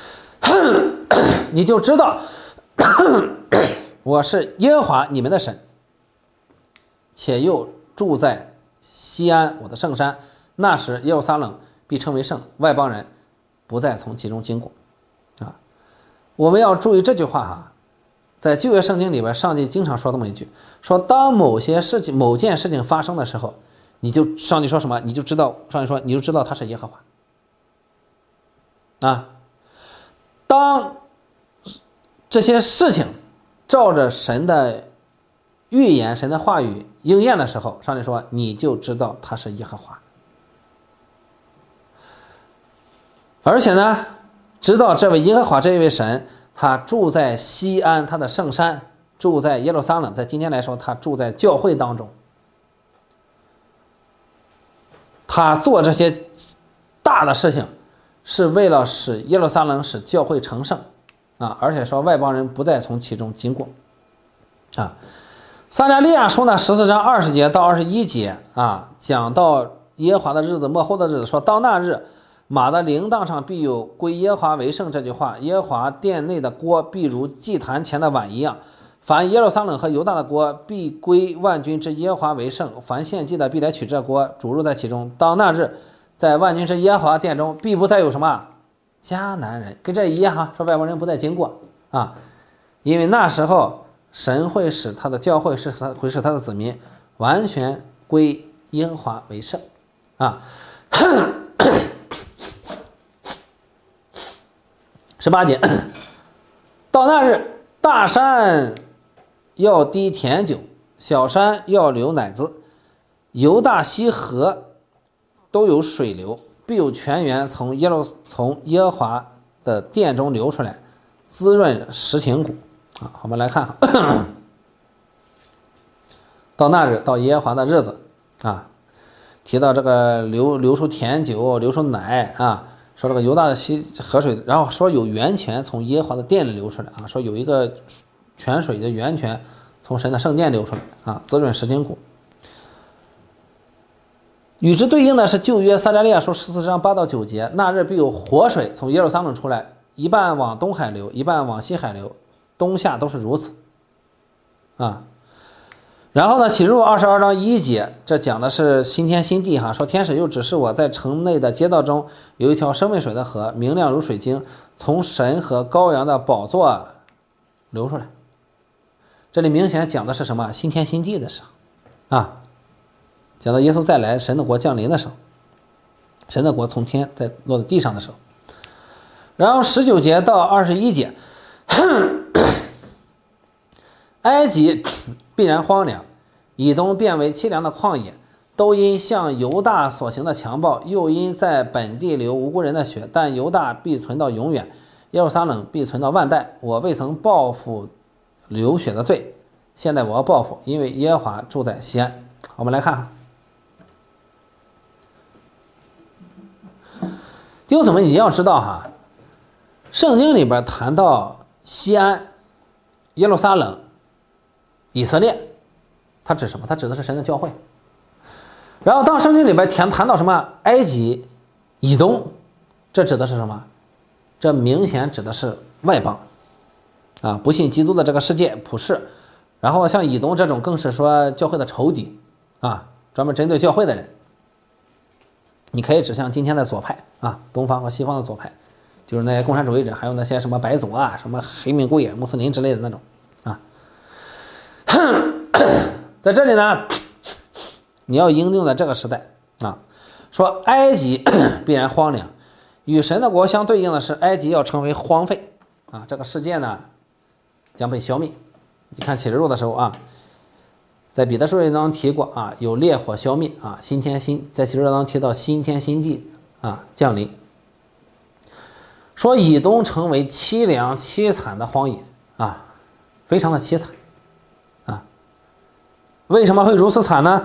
你就知道我是耶和华你们的神，且又住在西安我的圣山，那时耶路撒冷必称为圣，外邦人不再从其中经过啊。我们要注意这句话哈，在旧约圣经里边，上帝经常说这么一句，说当某些事情某件事情发生的时候，你就上帝说什么，你就知道，上帝说你就知道他是耶和华啊。当这些事情照着神的预言神的话语应验的时候，上帝说你就知道他是耶和华。而且呢，知道这位耶和华这一位神，他住在西安他的圣山，住在耶路撒冷，在今天来说他住在教会当中，他做这些大的事情是为了使耶路撒冷使教会成圣啊，而且说外邦人不再从其中经过啊。撒迦利亚书呢十四章二十节到二十一节啊，讲到耶和华的日子，末后的日子，说到那日，马的铃铛上必有归耶和华为圣这句话，耶和华殿内的锅必如祭坛前的碗一样，凡耶路撒冷和犹大的锅必归万军之耶和华为圣，凡献祭的必来取这锅煮入在其中。到那日，在万军之耶和华殿中必不再有什么迦南人，跟这一样哈，说外邦人不再经过啊，因为那时候神会使他的教会，是他会使他的子民完全归耶和华为圣啊。十八节，到那日，大山要滴甜酒，小山要流奶子，犹大西河都有水流，必有泉源从耶路从耶和华的殿中流出来，滋润石亭谷啊。我们来看，到那日，到耶和华的日子啊，提到这个流流出甜酒，流出奶啊。说这个犹大的溪河水，然后说有源泉从耶和华的殿里流出来啊，说有一个泉水的源泉从神的圣殿流出来啊，滋润石亭谷。与之对应的是旧约撒迦利亚书十四章八到九节，那日必有活水从耶路撒冷出来，一半往东海流，一半往西海流，冬夏都是如此啊。然后呢，启示录二十二章一节，这讲的是新天新地哈，说天使又指示我在城内的街道中有一条生命水的河，明亮如水晶，从神和羔羊的宝座流出来。这里明显讲的是什么？新天新地的时候啊，讲到耶稣再来，神的国降临的时候，神的国从天在落在地上的时候。然后十九节到二十一节，埃及必然荒凉，以东变为凄凉的旷野，都因向犹大所行的强暴，又因在本地流无辜人的血，但犹大必存到永远，耶路撒冷必存到万代。我未曾报复流血的罪，现在我要报复，因为耶和华住在西安。我们来看弟兄姊妹，你要知道哈，圣经里边谈到西安、耶路撒冷、以色列，它指什么？它指的是神的教会。然后当圣经里边谈谈到什么埃及、以东，这指的是什么？这明显指的是外邦啊，不信基督的这个世界普世。然后像以东这种更是说教会的仇敌啊，专门针对教会的人。你可以指向今天的左派啊，东方和西方的左派，就是那些共产主义者，还有那些什么白族啊、什么黑名贵、穆斯林之类的那种啊。在这里呢，你要应用在这个时代啊，说埃及必然荒凉，与神的国相对应的是埃及要成为荒废啊，这个世界呢将被消灭。你看启示录的时候啊，在彼得书当中提过啊，有烈火消灭啊，新天新，在启示录当中提到新天新地啊降临，说以东成为凄凉凄惨的荒野啊，非常的凄惨啊。为什么会如此惨呢？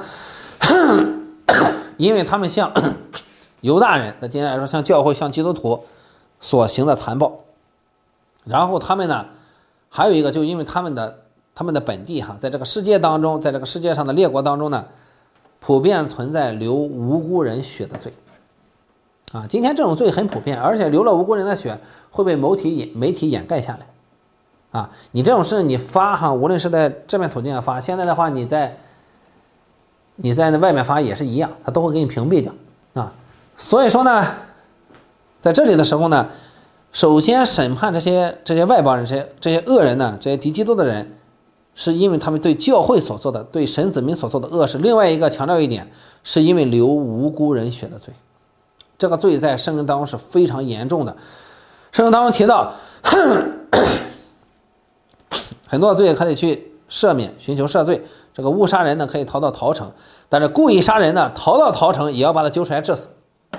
因为他们像犹大人，在今天来说，像教会、像基督徒所行的残暴。然后他们呢，还有一个，就因为他们的他们的本地哈，在这个世界当中，在这个世界上的列国当中呢，普遍存在流无辜人血的罪啊。今天这种罪很普遍，而且流了无辜人的血会被媒体媒体掩盖下来啊。你这种事你发哈，无论是在这片土地上发，现在的话你在你在那外面发也是一样，他都会给你屏蔽掉啊。所以说呢，在这里的时候呢，首先审判这些这些外邦人，这些这些恶人呢，这些敌基督的人，是因为他们对教会所做的、对神子民所做的恶事。另外一个强调一点，是因为流无辜人血的罪，这个罪在圣经当中是非常严重的。圣经当中提到很多罪可以去赦免，寻求赦罪。这个误杀人呢，可以逃到逃城，但是故意杀人呢，逃到逃城也要把他揪出来致死。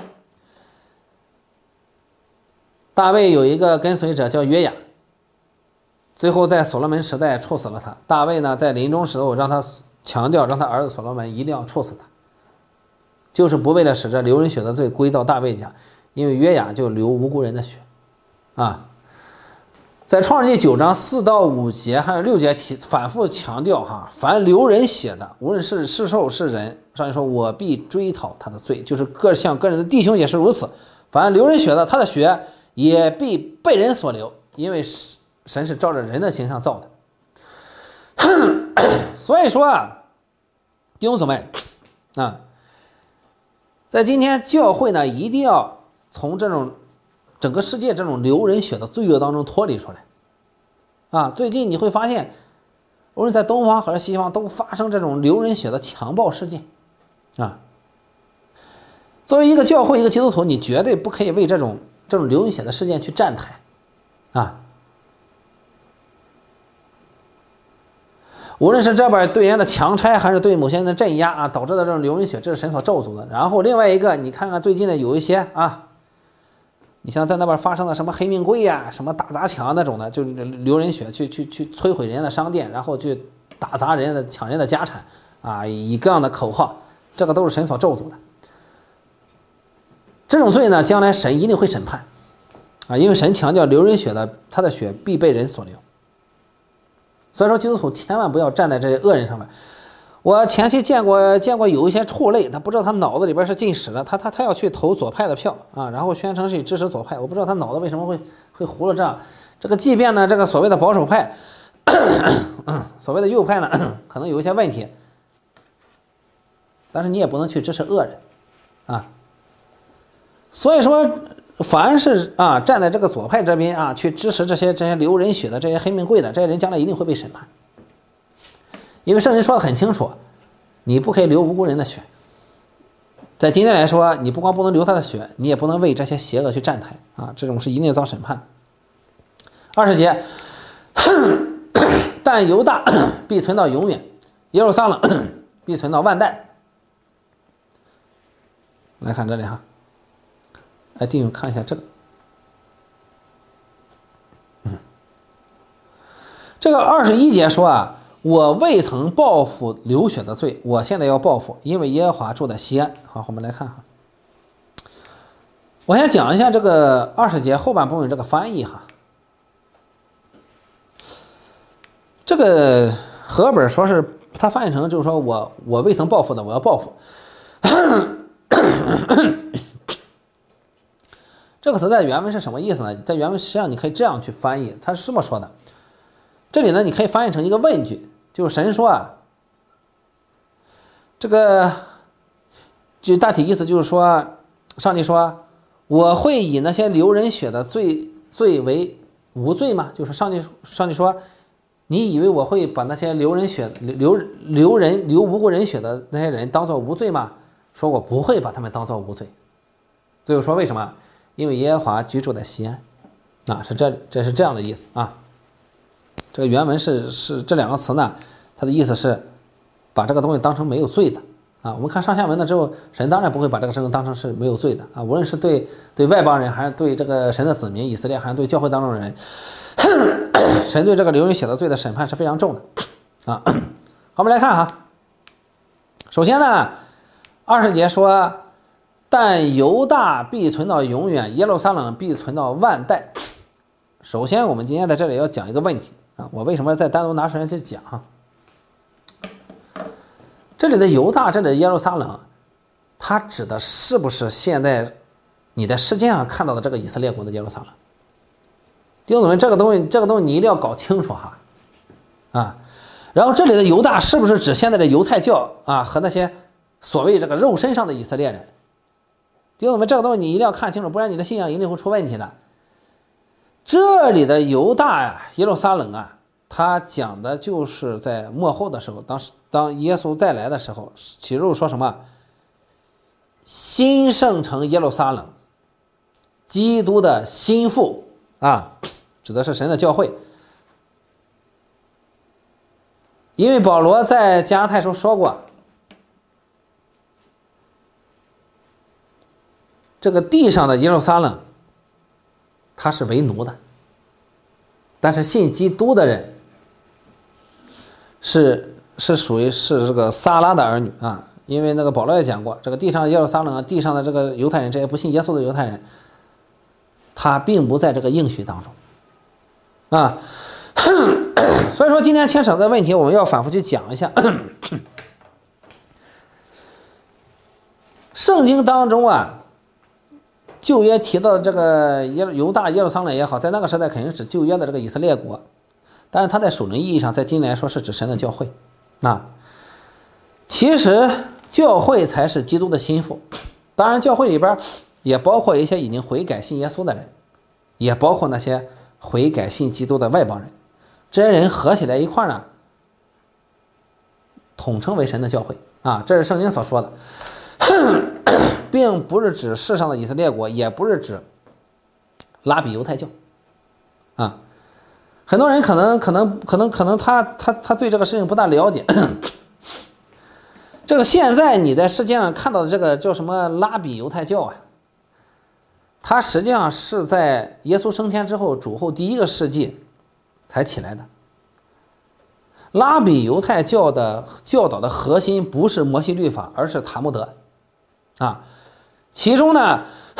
大卫有一个跟随者叫约雅，最后在所罗门时代处死了他。大卫呢，在临终时候让他强调，让他儿子所罗门一定要处死他，就是不为了使这流人血的罪归到大卫家，因为约雅就流无辜人的血啊。在创世纪九章四到五节还有六节提反复强调哈，凡流人血的，无论是是兽是人，上帝说我必追讨他的罪，就是各像个人的弟兄也是如此。凡流人血的，他的血也必被人所流，因为神是照着人的形象造的。所以说啊，弟兄姊妹啊，在今天教会呢，一定要从这种整个世界这种流人血的罪恶当中脱离出来啊！最近你会发现，无论在东方还是西方，都发生这种流人血的强暴事件啊！作为一个教会，一个基督徒，你绝对不可以为这种这种流人血的事件去站台啊！无论是这边对人的强拆，还是对某些人的镇压啊，导致的这种流人血，这是神所咒诅的。然后另外一个，你看看最近的有一些啊。你像在那边发生的什么黑命贵呀、啊、什么打砸抢那种的，就是流人血去去去摧毁人家的商店，然后去打砸人家的抢人的家产啊，以各样的口号，这个都是神所咒诅的。这种罪呢，将来神一定会审判啊，因为神强调流人血的，他的血必被人所流。所以说基督徒千万不要站在这些恶人上面。我前期见过见过有一些畜类，他不知道他脑子里边是进屎了，他他他要去投左派的票啊，然后宣称是支持左派，我不知道他脑子为什么会会糊了这样。这个即便呢，这个所谓的保守派，所谓的右派呢，可能有一些问题，但是你也不能去支持恶人啊。所以说，凡是啊站在这个左派这边啊，去支持这些这些流人血的这些黑命贵的这些人，将来一定会被审判。因为圣经说的很清楚，你不可以流无辜人的血。在今天来说，你不光不能流他的血，你也不能为这些邪恶去站台啊！这种是一定遭审判。二十节，但犹大必存到永远，耶路撒冷必存到万代。来看这里哈，来弟兄看一下这个，这个二十一节说啊。我未曾报复流血的罪，我现在要报复，因为耶和华住在西安。好，我们来看哈。我先讲一下这个二十节后半部分这个翻译哈。这个和本说是他翻译成就是说我我未曾报复的，我要报复。这个词在原文是什么意思呢？在原文实际上你可以这样去翻译，他是这么说的。这里呢，你可以翻译成一个问句。就是神说啊，这个就大体意思就是说，上帝说我会以那些流人血的罪罪为无罪吗？就是上帝上帝说，你以为我会把那些流人血流流人流无辜人血的那些人当做无罪吗？说我不会把他们当做无罪。最后说为什么？因为耶和华居住在西安啊，是这这是这样的意思啊。这个原文是是这两个词呢，它的意思是把这个东西当成没有罪的啊。我们看上下文了之后，神当然不会把这个事情当成是没有罪的啊。无论是对对外邦人，还是对这个神的子民以色列，还是对教会当中的人，神对这个流人血的罪的审判是非常重的啊。好，我们来看哈。首先呢，二十节说，但犹大必存到永远，耶路撒冷必存到万代。首先，我们今天在这里要讲一个问题。啊，我为什么再单独拿出来去讲？这里的犹大，这里的耶路撒冷，它指的是不是现在你在世界上看到的这个以色列国的耶路撒冷？弟兄姊妹，这个东西，这个东西你一定要搞清楚哈。啊，然后这里的犹大是不是指现在的犹太教啊和那些所谓这个肉身上的以色列人？弟兄姊妹，这个东西你一定要看清楚，不然你的信仰一定会出问题的。这里的犹大呀、啊，耶路撒冷啊，他讲的就是在末后的时候，当时当耶稣再来的时候，启示录说什么？新圣城耶路撒冷，基督的心腹啊，指的是神的教会。 因为保罗在加拉太书说过，这个地上的耶路撒冷他是为奴的，但是信基督的人是是属于是这个撒拉的儿女啊。因为那个保罗也讲过，这个地上的耶路撒冷，地上的这个犹太人，这些不信耶稣的犹太人，他并不在这个应许当中啊。所以说今天牵扯这个问题，我们要反复去讲一下。圣经当中啊，旧约提到的这个耶犹大耶路撒冷也好，在那个时代肯定是指旧约的这个以色列国，但是它在属灵意义上，在今天来说是指神的教会啊。其实教会才是基督的心腹，当然教会里边也包括一些已经悔改信耶稣的人，也包括那些悔改信基督的外邦人，这些人合起来一块呢，统称为神的教会啊，这是圣经所说的，并不是指世上的以色列国，也不是指拉比犹太教啊。很多人可能可能可能可能他他他对这个事情不大了解。这个现在你在世界上看到的这个叫什么拉比犹太教啊，它实际上是在耶稣升天之后主后第一个世纪才起来的。拉比犹太教的教导的核心不是摩西律法，而是塔木德啊。其中呢，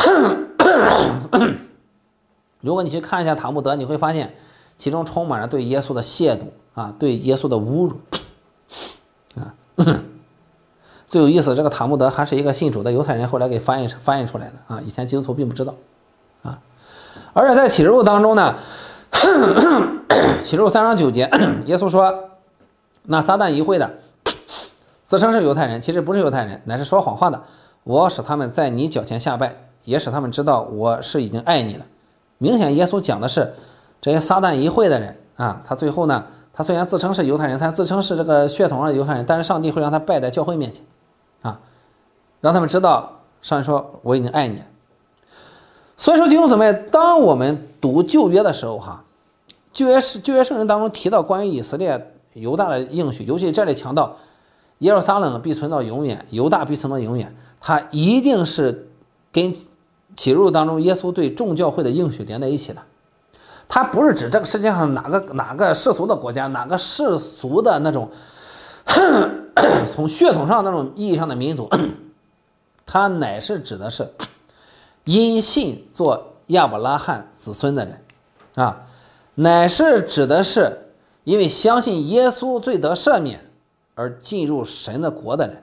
如果你去看一下塔木德，你会发现其中充满了对耶稣的亵渎啊，对耶稣的侮辱啊。最有意思，这个塔木德还是一个信主的犹太人后来给翻译翻译出来的啊，以前基督徒并不知道啊。而且在启示录当中呢，启示录三章九节，耶稣说，那撒旦一会的自称是犹太人，其实不是犹太人，乃是说谎话的，我使他们在你脚前下拜，也使他们知道我是已经爱你了。明显耶稣讲的是这些撒旦一会的人啊，他最后呢，他虽然自称是犹太人，他自称是这个血统上的犹太人，但是上帝会让他拜在教会面前啊，让他们知道上帝说我已经爱你了。所以说弟兄姊妹，当我们读旧约的时候哈，旧约旧约圣经当中提到关于以色列犹大的应许，尤其这里强调耶路撒冷必存到永远，犹大必存到永远，它一定是跟启示录当中耶稣对众教会的应许连在一起的。它不是指这个世界上哪个哪个世俗的国家，哪个世俗的那种从血统上那种意义上的民族，它乃是指的是因信做亚伯拉罕子孙的人啊，乃是指的是因为相信耶稣罪得赦免而进入神的国的人。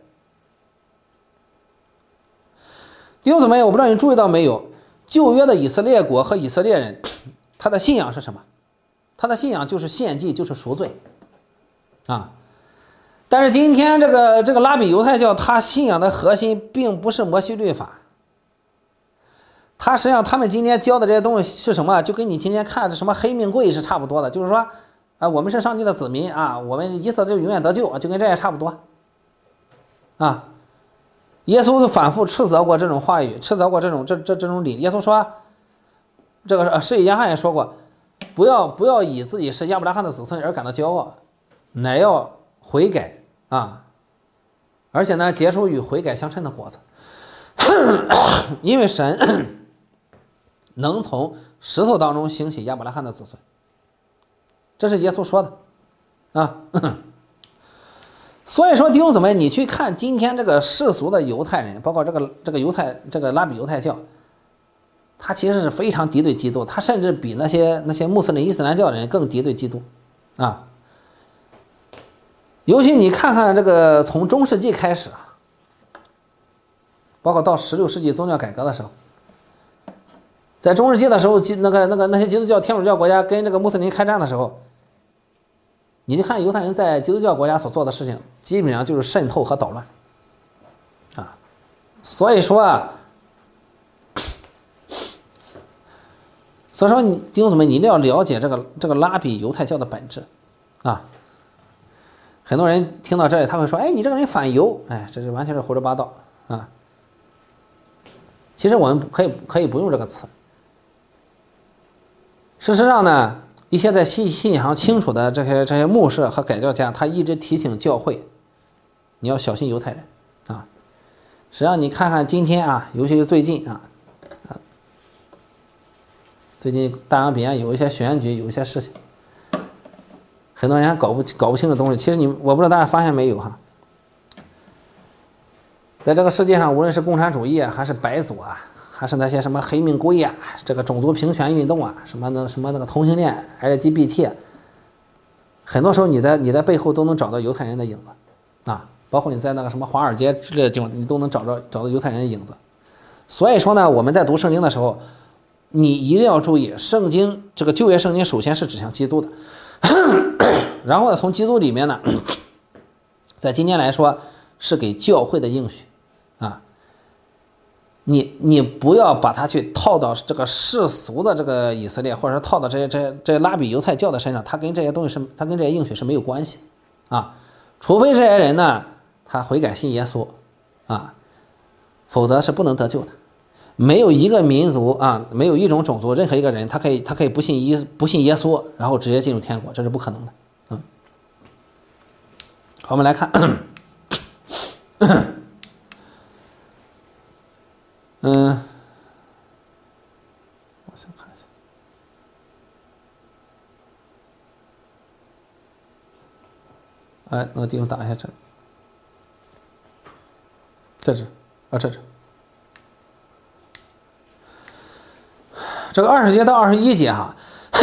弟兄姊妹，我不知道你注意到没有，旧约的以色列国和以色列人，他的信仰是什么？他的信仰就是献祭，就是赎罪啊。但是今天这个这个拉比犹太教，他信仰的核心并不是摩西律法，他实际上他们今天教的这些东西是什么？就跟你今天看的什么黑命贵是差不多的，就是说啊，我们是上帝的子民啊，我们一次就永远得救啊，就跟这也差不多啊。耶稣反复斥责过这种话语，斥责过这种这这这种理。耶稣说，这个施洗约翰也说过，不要不要以自己是亚伯拉罕的子孙而感到骄傲，乃要悔改啊，而且呢，结出与悔改相称的果子，因为神能从石头当中兴起亚伯拉罕的子孙，这是耶稣说的啊。所以说弟兄姊妹，你去看今天这个世俗的犹太人，包括这个这个犹太这个拉比犹太教，他其实是非常敌对基督，他甚至比那些那些穆斯林伊斯兰教人更敌对基督啊。尤其你看看这个从中世纪开始，包括到十六世纪宗教改革的时候，在中世纪的时候，那个那个那些基督教天主教国家跟这个穆斯林开战的时候，你就看犹太人在基督教国家所做的事情，基本上就是渗透和捣乱啊。所以说啊，所以说你弟兄姊妹，你一定要了解这个这个拉比犹太教的本质啊。很多人听到这里，他会说：“哎，你这个人反犹，哎，这是完全是胡说八道啊。”其实我们可以可以不用这个词。事实上呢， 一些在信信仰清楚的这些这些牧师和改教家，他一直提醒教会，你要小心犹太人啊。实际上你看看今天啊，尤其是最近啊，啊，最近大洋彼岸有一些选举，有一些事情，很多人还搞不搞不清的东西。其实你我不知道大家发现没有哈，在这个世界上，无论是共产主义啊，还是白左啊，还是那些什么黑命贵啊，这个种族平权运动啊，什么那什么那个同性恋 L G B T， 很多时候你在你在背后都能找到犹太人的影子啊。包括你在那个什么华尔街之类的地方，你都能找着找到犹太人的影子。所以说呢，我们在读圣经的时候，你一定要注意，圣经这个旧约圣经首先是指向基督的，然后呢，从基督里面呢，在今天来说是给教会的应许啊。你你不要把它去套到这个世俗的这个以色列，或者是套到这些这些这些拉比犹太教的身上，它跟这些东西是它跟这些应许是没有关系啊，除非这些人呢。他悔改信耶稣啊，否则是不能得救的。没有一个民族啊，没有一种种族，任何一个人，他可以他可以不信耶不信耶稣，然后直接进入天国，这是不可能的。嗯，好，我们来看，嗯，我先看一下。哎，那个地方打一下这里。这是啊，这是这个二十节到二十一节哈，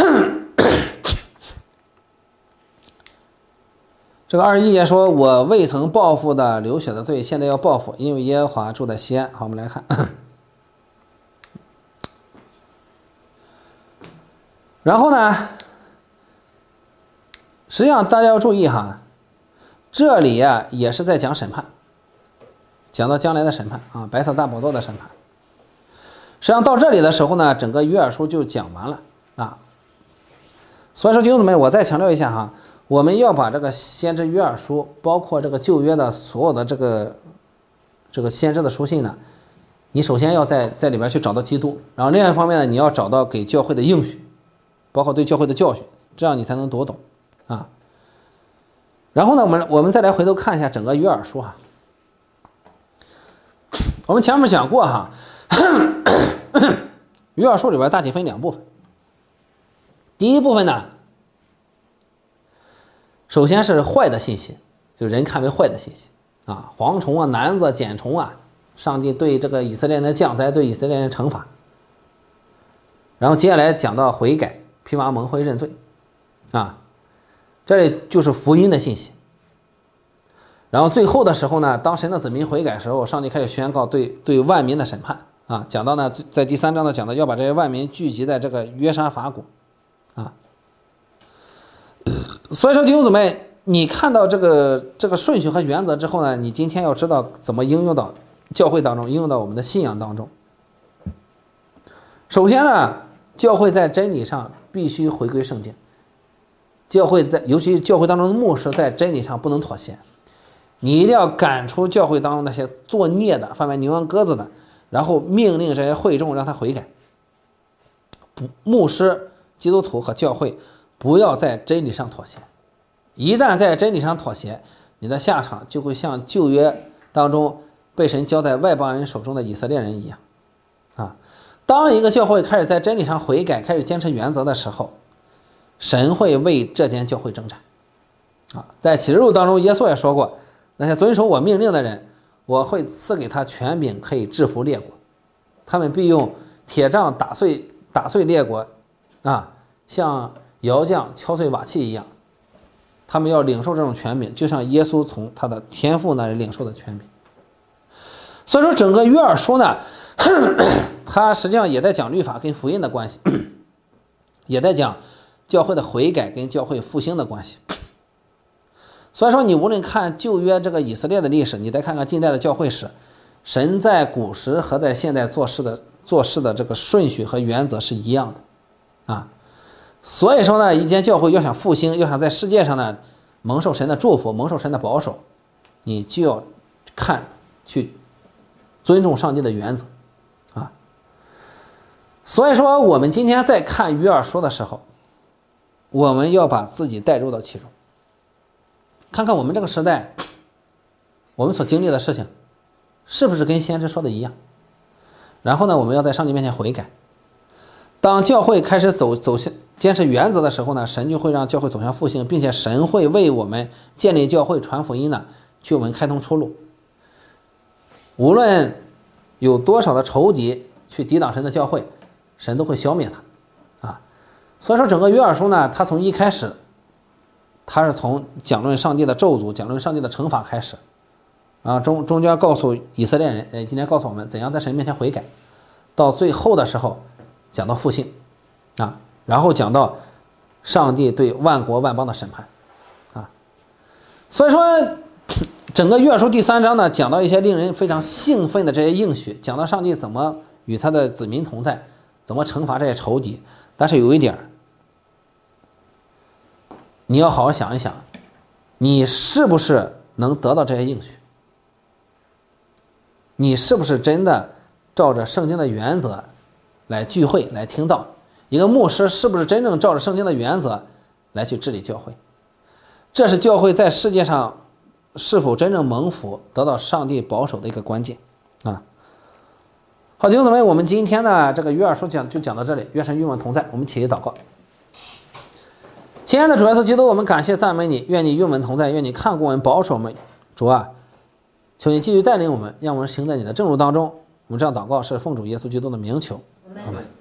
这个二十一节说：“我未曾报复的流血的罪，现在要报复，因为耶和华住在西安。”好，我们来看，然后呢，实际上大家要注意哈，这里啊也是在讲审判。讲到将来的审判啊，白色大宝座的审判。实际上到这里的时候呢，整个约珥书就讲完了啊。所以说弟兄姊妹，我再强调一下哈，我们要把这个先知约珥书，包括这个旧约的所有的这个这个先知的书信呢，你首先要在在里边去找到基督，然后另外一方面呢，你要找到给教会的应许，包括对教会的教训，这样你才能读懂啊。然后呢，我们我们再来回头看一下整个约珥书哈。我们前面讲过哈，约珥书里边大体分两部分。第一部分呢，首先是坏的信息，就人看为坏的信息啊，蝗虫啊、男子、茧虫啊，上帝对这个以色列人的降灾，对以色列人的惩罚。然后接下来讲到悔改、披麻蒙灰、认罪啊，这里就是福音的信息。然后最后的时候呢，当神的子民悔改的时候，上帝开始宣告对对万民的审判啊。讲到呢，在第三章呢讲到要把这些万民聚集在这个约沙法谷啊。所以说弟兄姊妹，你看到这个这个顺序和原则之后呢，你今天要知道怎么应用到教会当中，应用到我们的信仰当中。首先呢，教会在真理上必须回归圣经，教会在尤其教会当中的牧师在真理上不能妥协。你一定要赶出教会当中那些作孽的、贩卖牛羊鸽子的，然后命令这些会众让他悔改。不，牧师、基督徒和教会不要在真理上妥协。一旦在真理上妥协，你的下场就会像旧约当中被神交在外邦人手中的以色列人一样。啊，当一个教会开始在真理上悔改，开始坚持原则的时候，神会为这间教会征战。啊，在启示录当中，耶稣也说过。那些遵守我命令的人，我会赐给他权柄，可以制服列国。他们必用铁杖打碎打碎列国，啊，像窑匠敲碎瓦器一样。他们要领受这种权柄，就像耶稣从他的天父那里领受的权柄。所以说，整个约珥书呢，它实际上也在讲律法跟福音的关系，也在讲教会的悔改跟教会复兴的关系。所以说，你无论看旧约这个以色列的历史，你再看看近代的教会史，神在古时和在现代做事的做事的这个顺序和原则是一样的，啊，所以说呢，一间教会要想复兴，要想在世界上呢蒙受神的祝福，蒙受神的保守，你就要看去尊重上帝的原则，啊，所以说我们今天在看约珥书的时候， 我们要把自己带入到其中，看看我们这个时代，我们所经历的事情，是不是跟先知说的一样？然后呢，我们要在上帝面前悔改。当教会开始走走向坚持原则的时候呢，神就会让教会走向复兴，并且神会为我们建立教会、传福音呢，去我们开通出路。无论有多少的仇敌去抵挡神的教会，神都会消灭他啊。所以说整个约珥书呢，它从一开始，它是从讲论上帝的咒诅、讲论上帝的惩罚开始啊，中中间告诉以色列人，呃，今天告诉我们怎样在神面前悔改，到最后的时候讲到复兴啊，然后讲到上帝对万国万邦的审判啊。所以说整个约珥书第三章呢，讲到一些令人非常兴奋的这些应许，讲到上帝怎么与他的子民同在，怎么惩罚这些仇敌。但是有一点，你要好好想一想，你是不是能得到这些应许？你是不是真的照着圣经的原则来聚会来听道？一个牧师是不是真正照着圣经的原则来去治理教会？这是教会在世界上是否真正蒙福、得到上帝保守的一个关键啊！好，弟兄姊妹，我们今天呢这个约珥书讲就讲到这里，愿神与我们同在，我们起立祷告。亲爱的主耶稣基督，我们感谢赞美你，愿你与我们同在，愿你看顾我们、保守我们。主啊，求你继续带领我们，让我们行在你的正路当中。我们这样祷告是奉主耶稣基督的名求，阿们。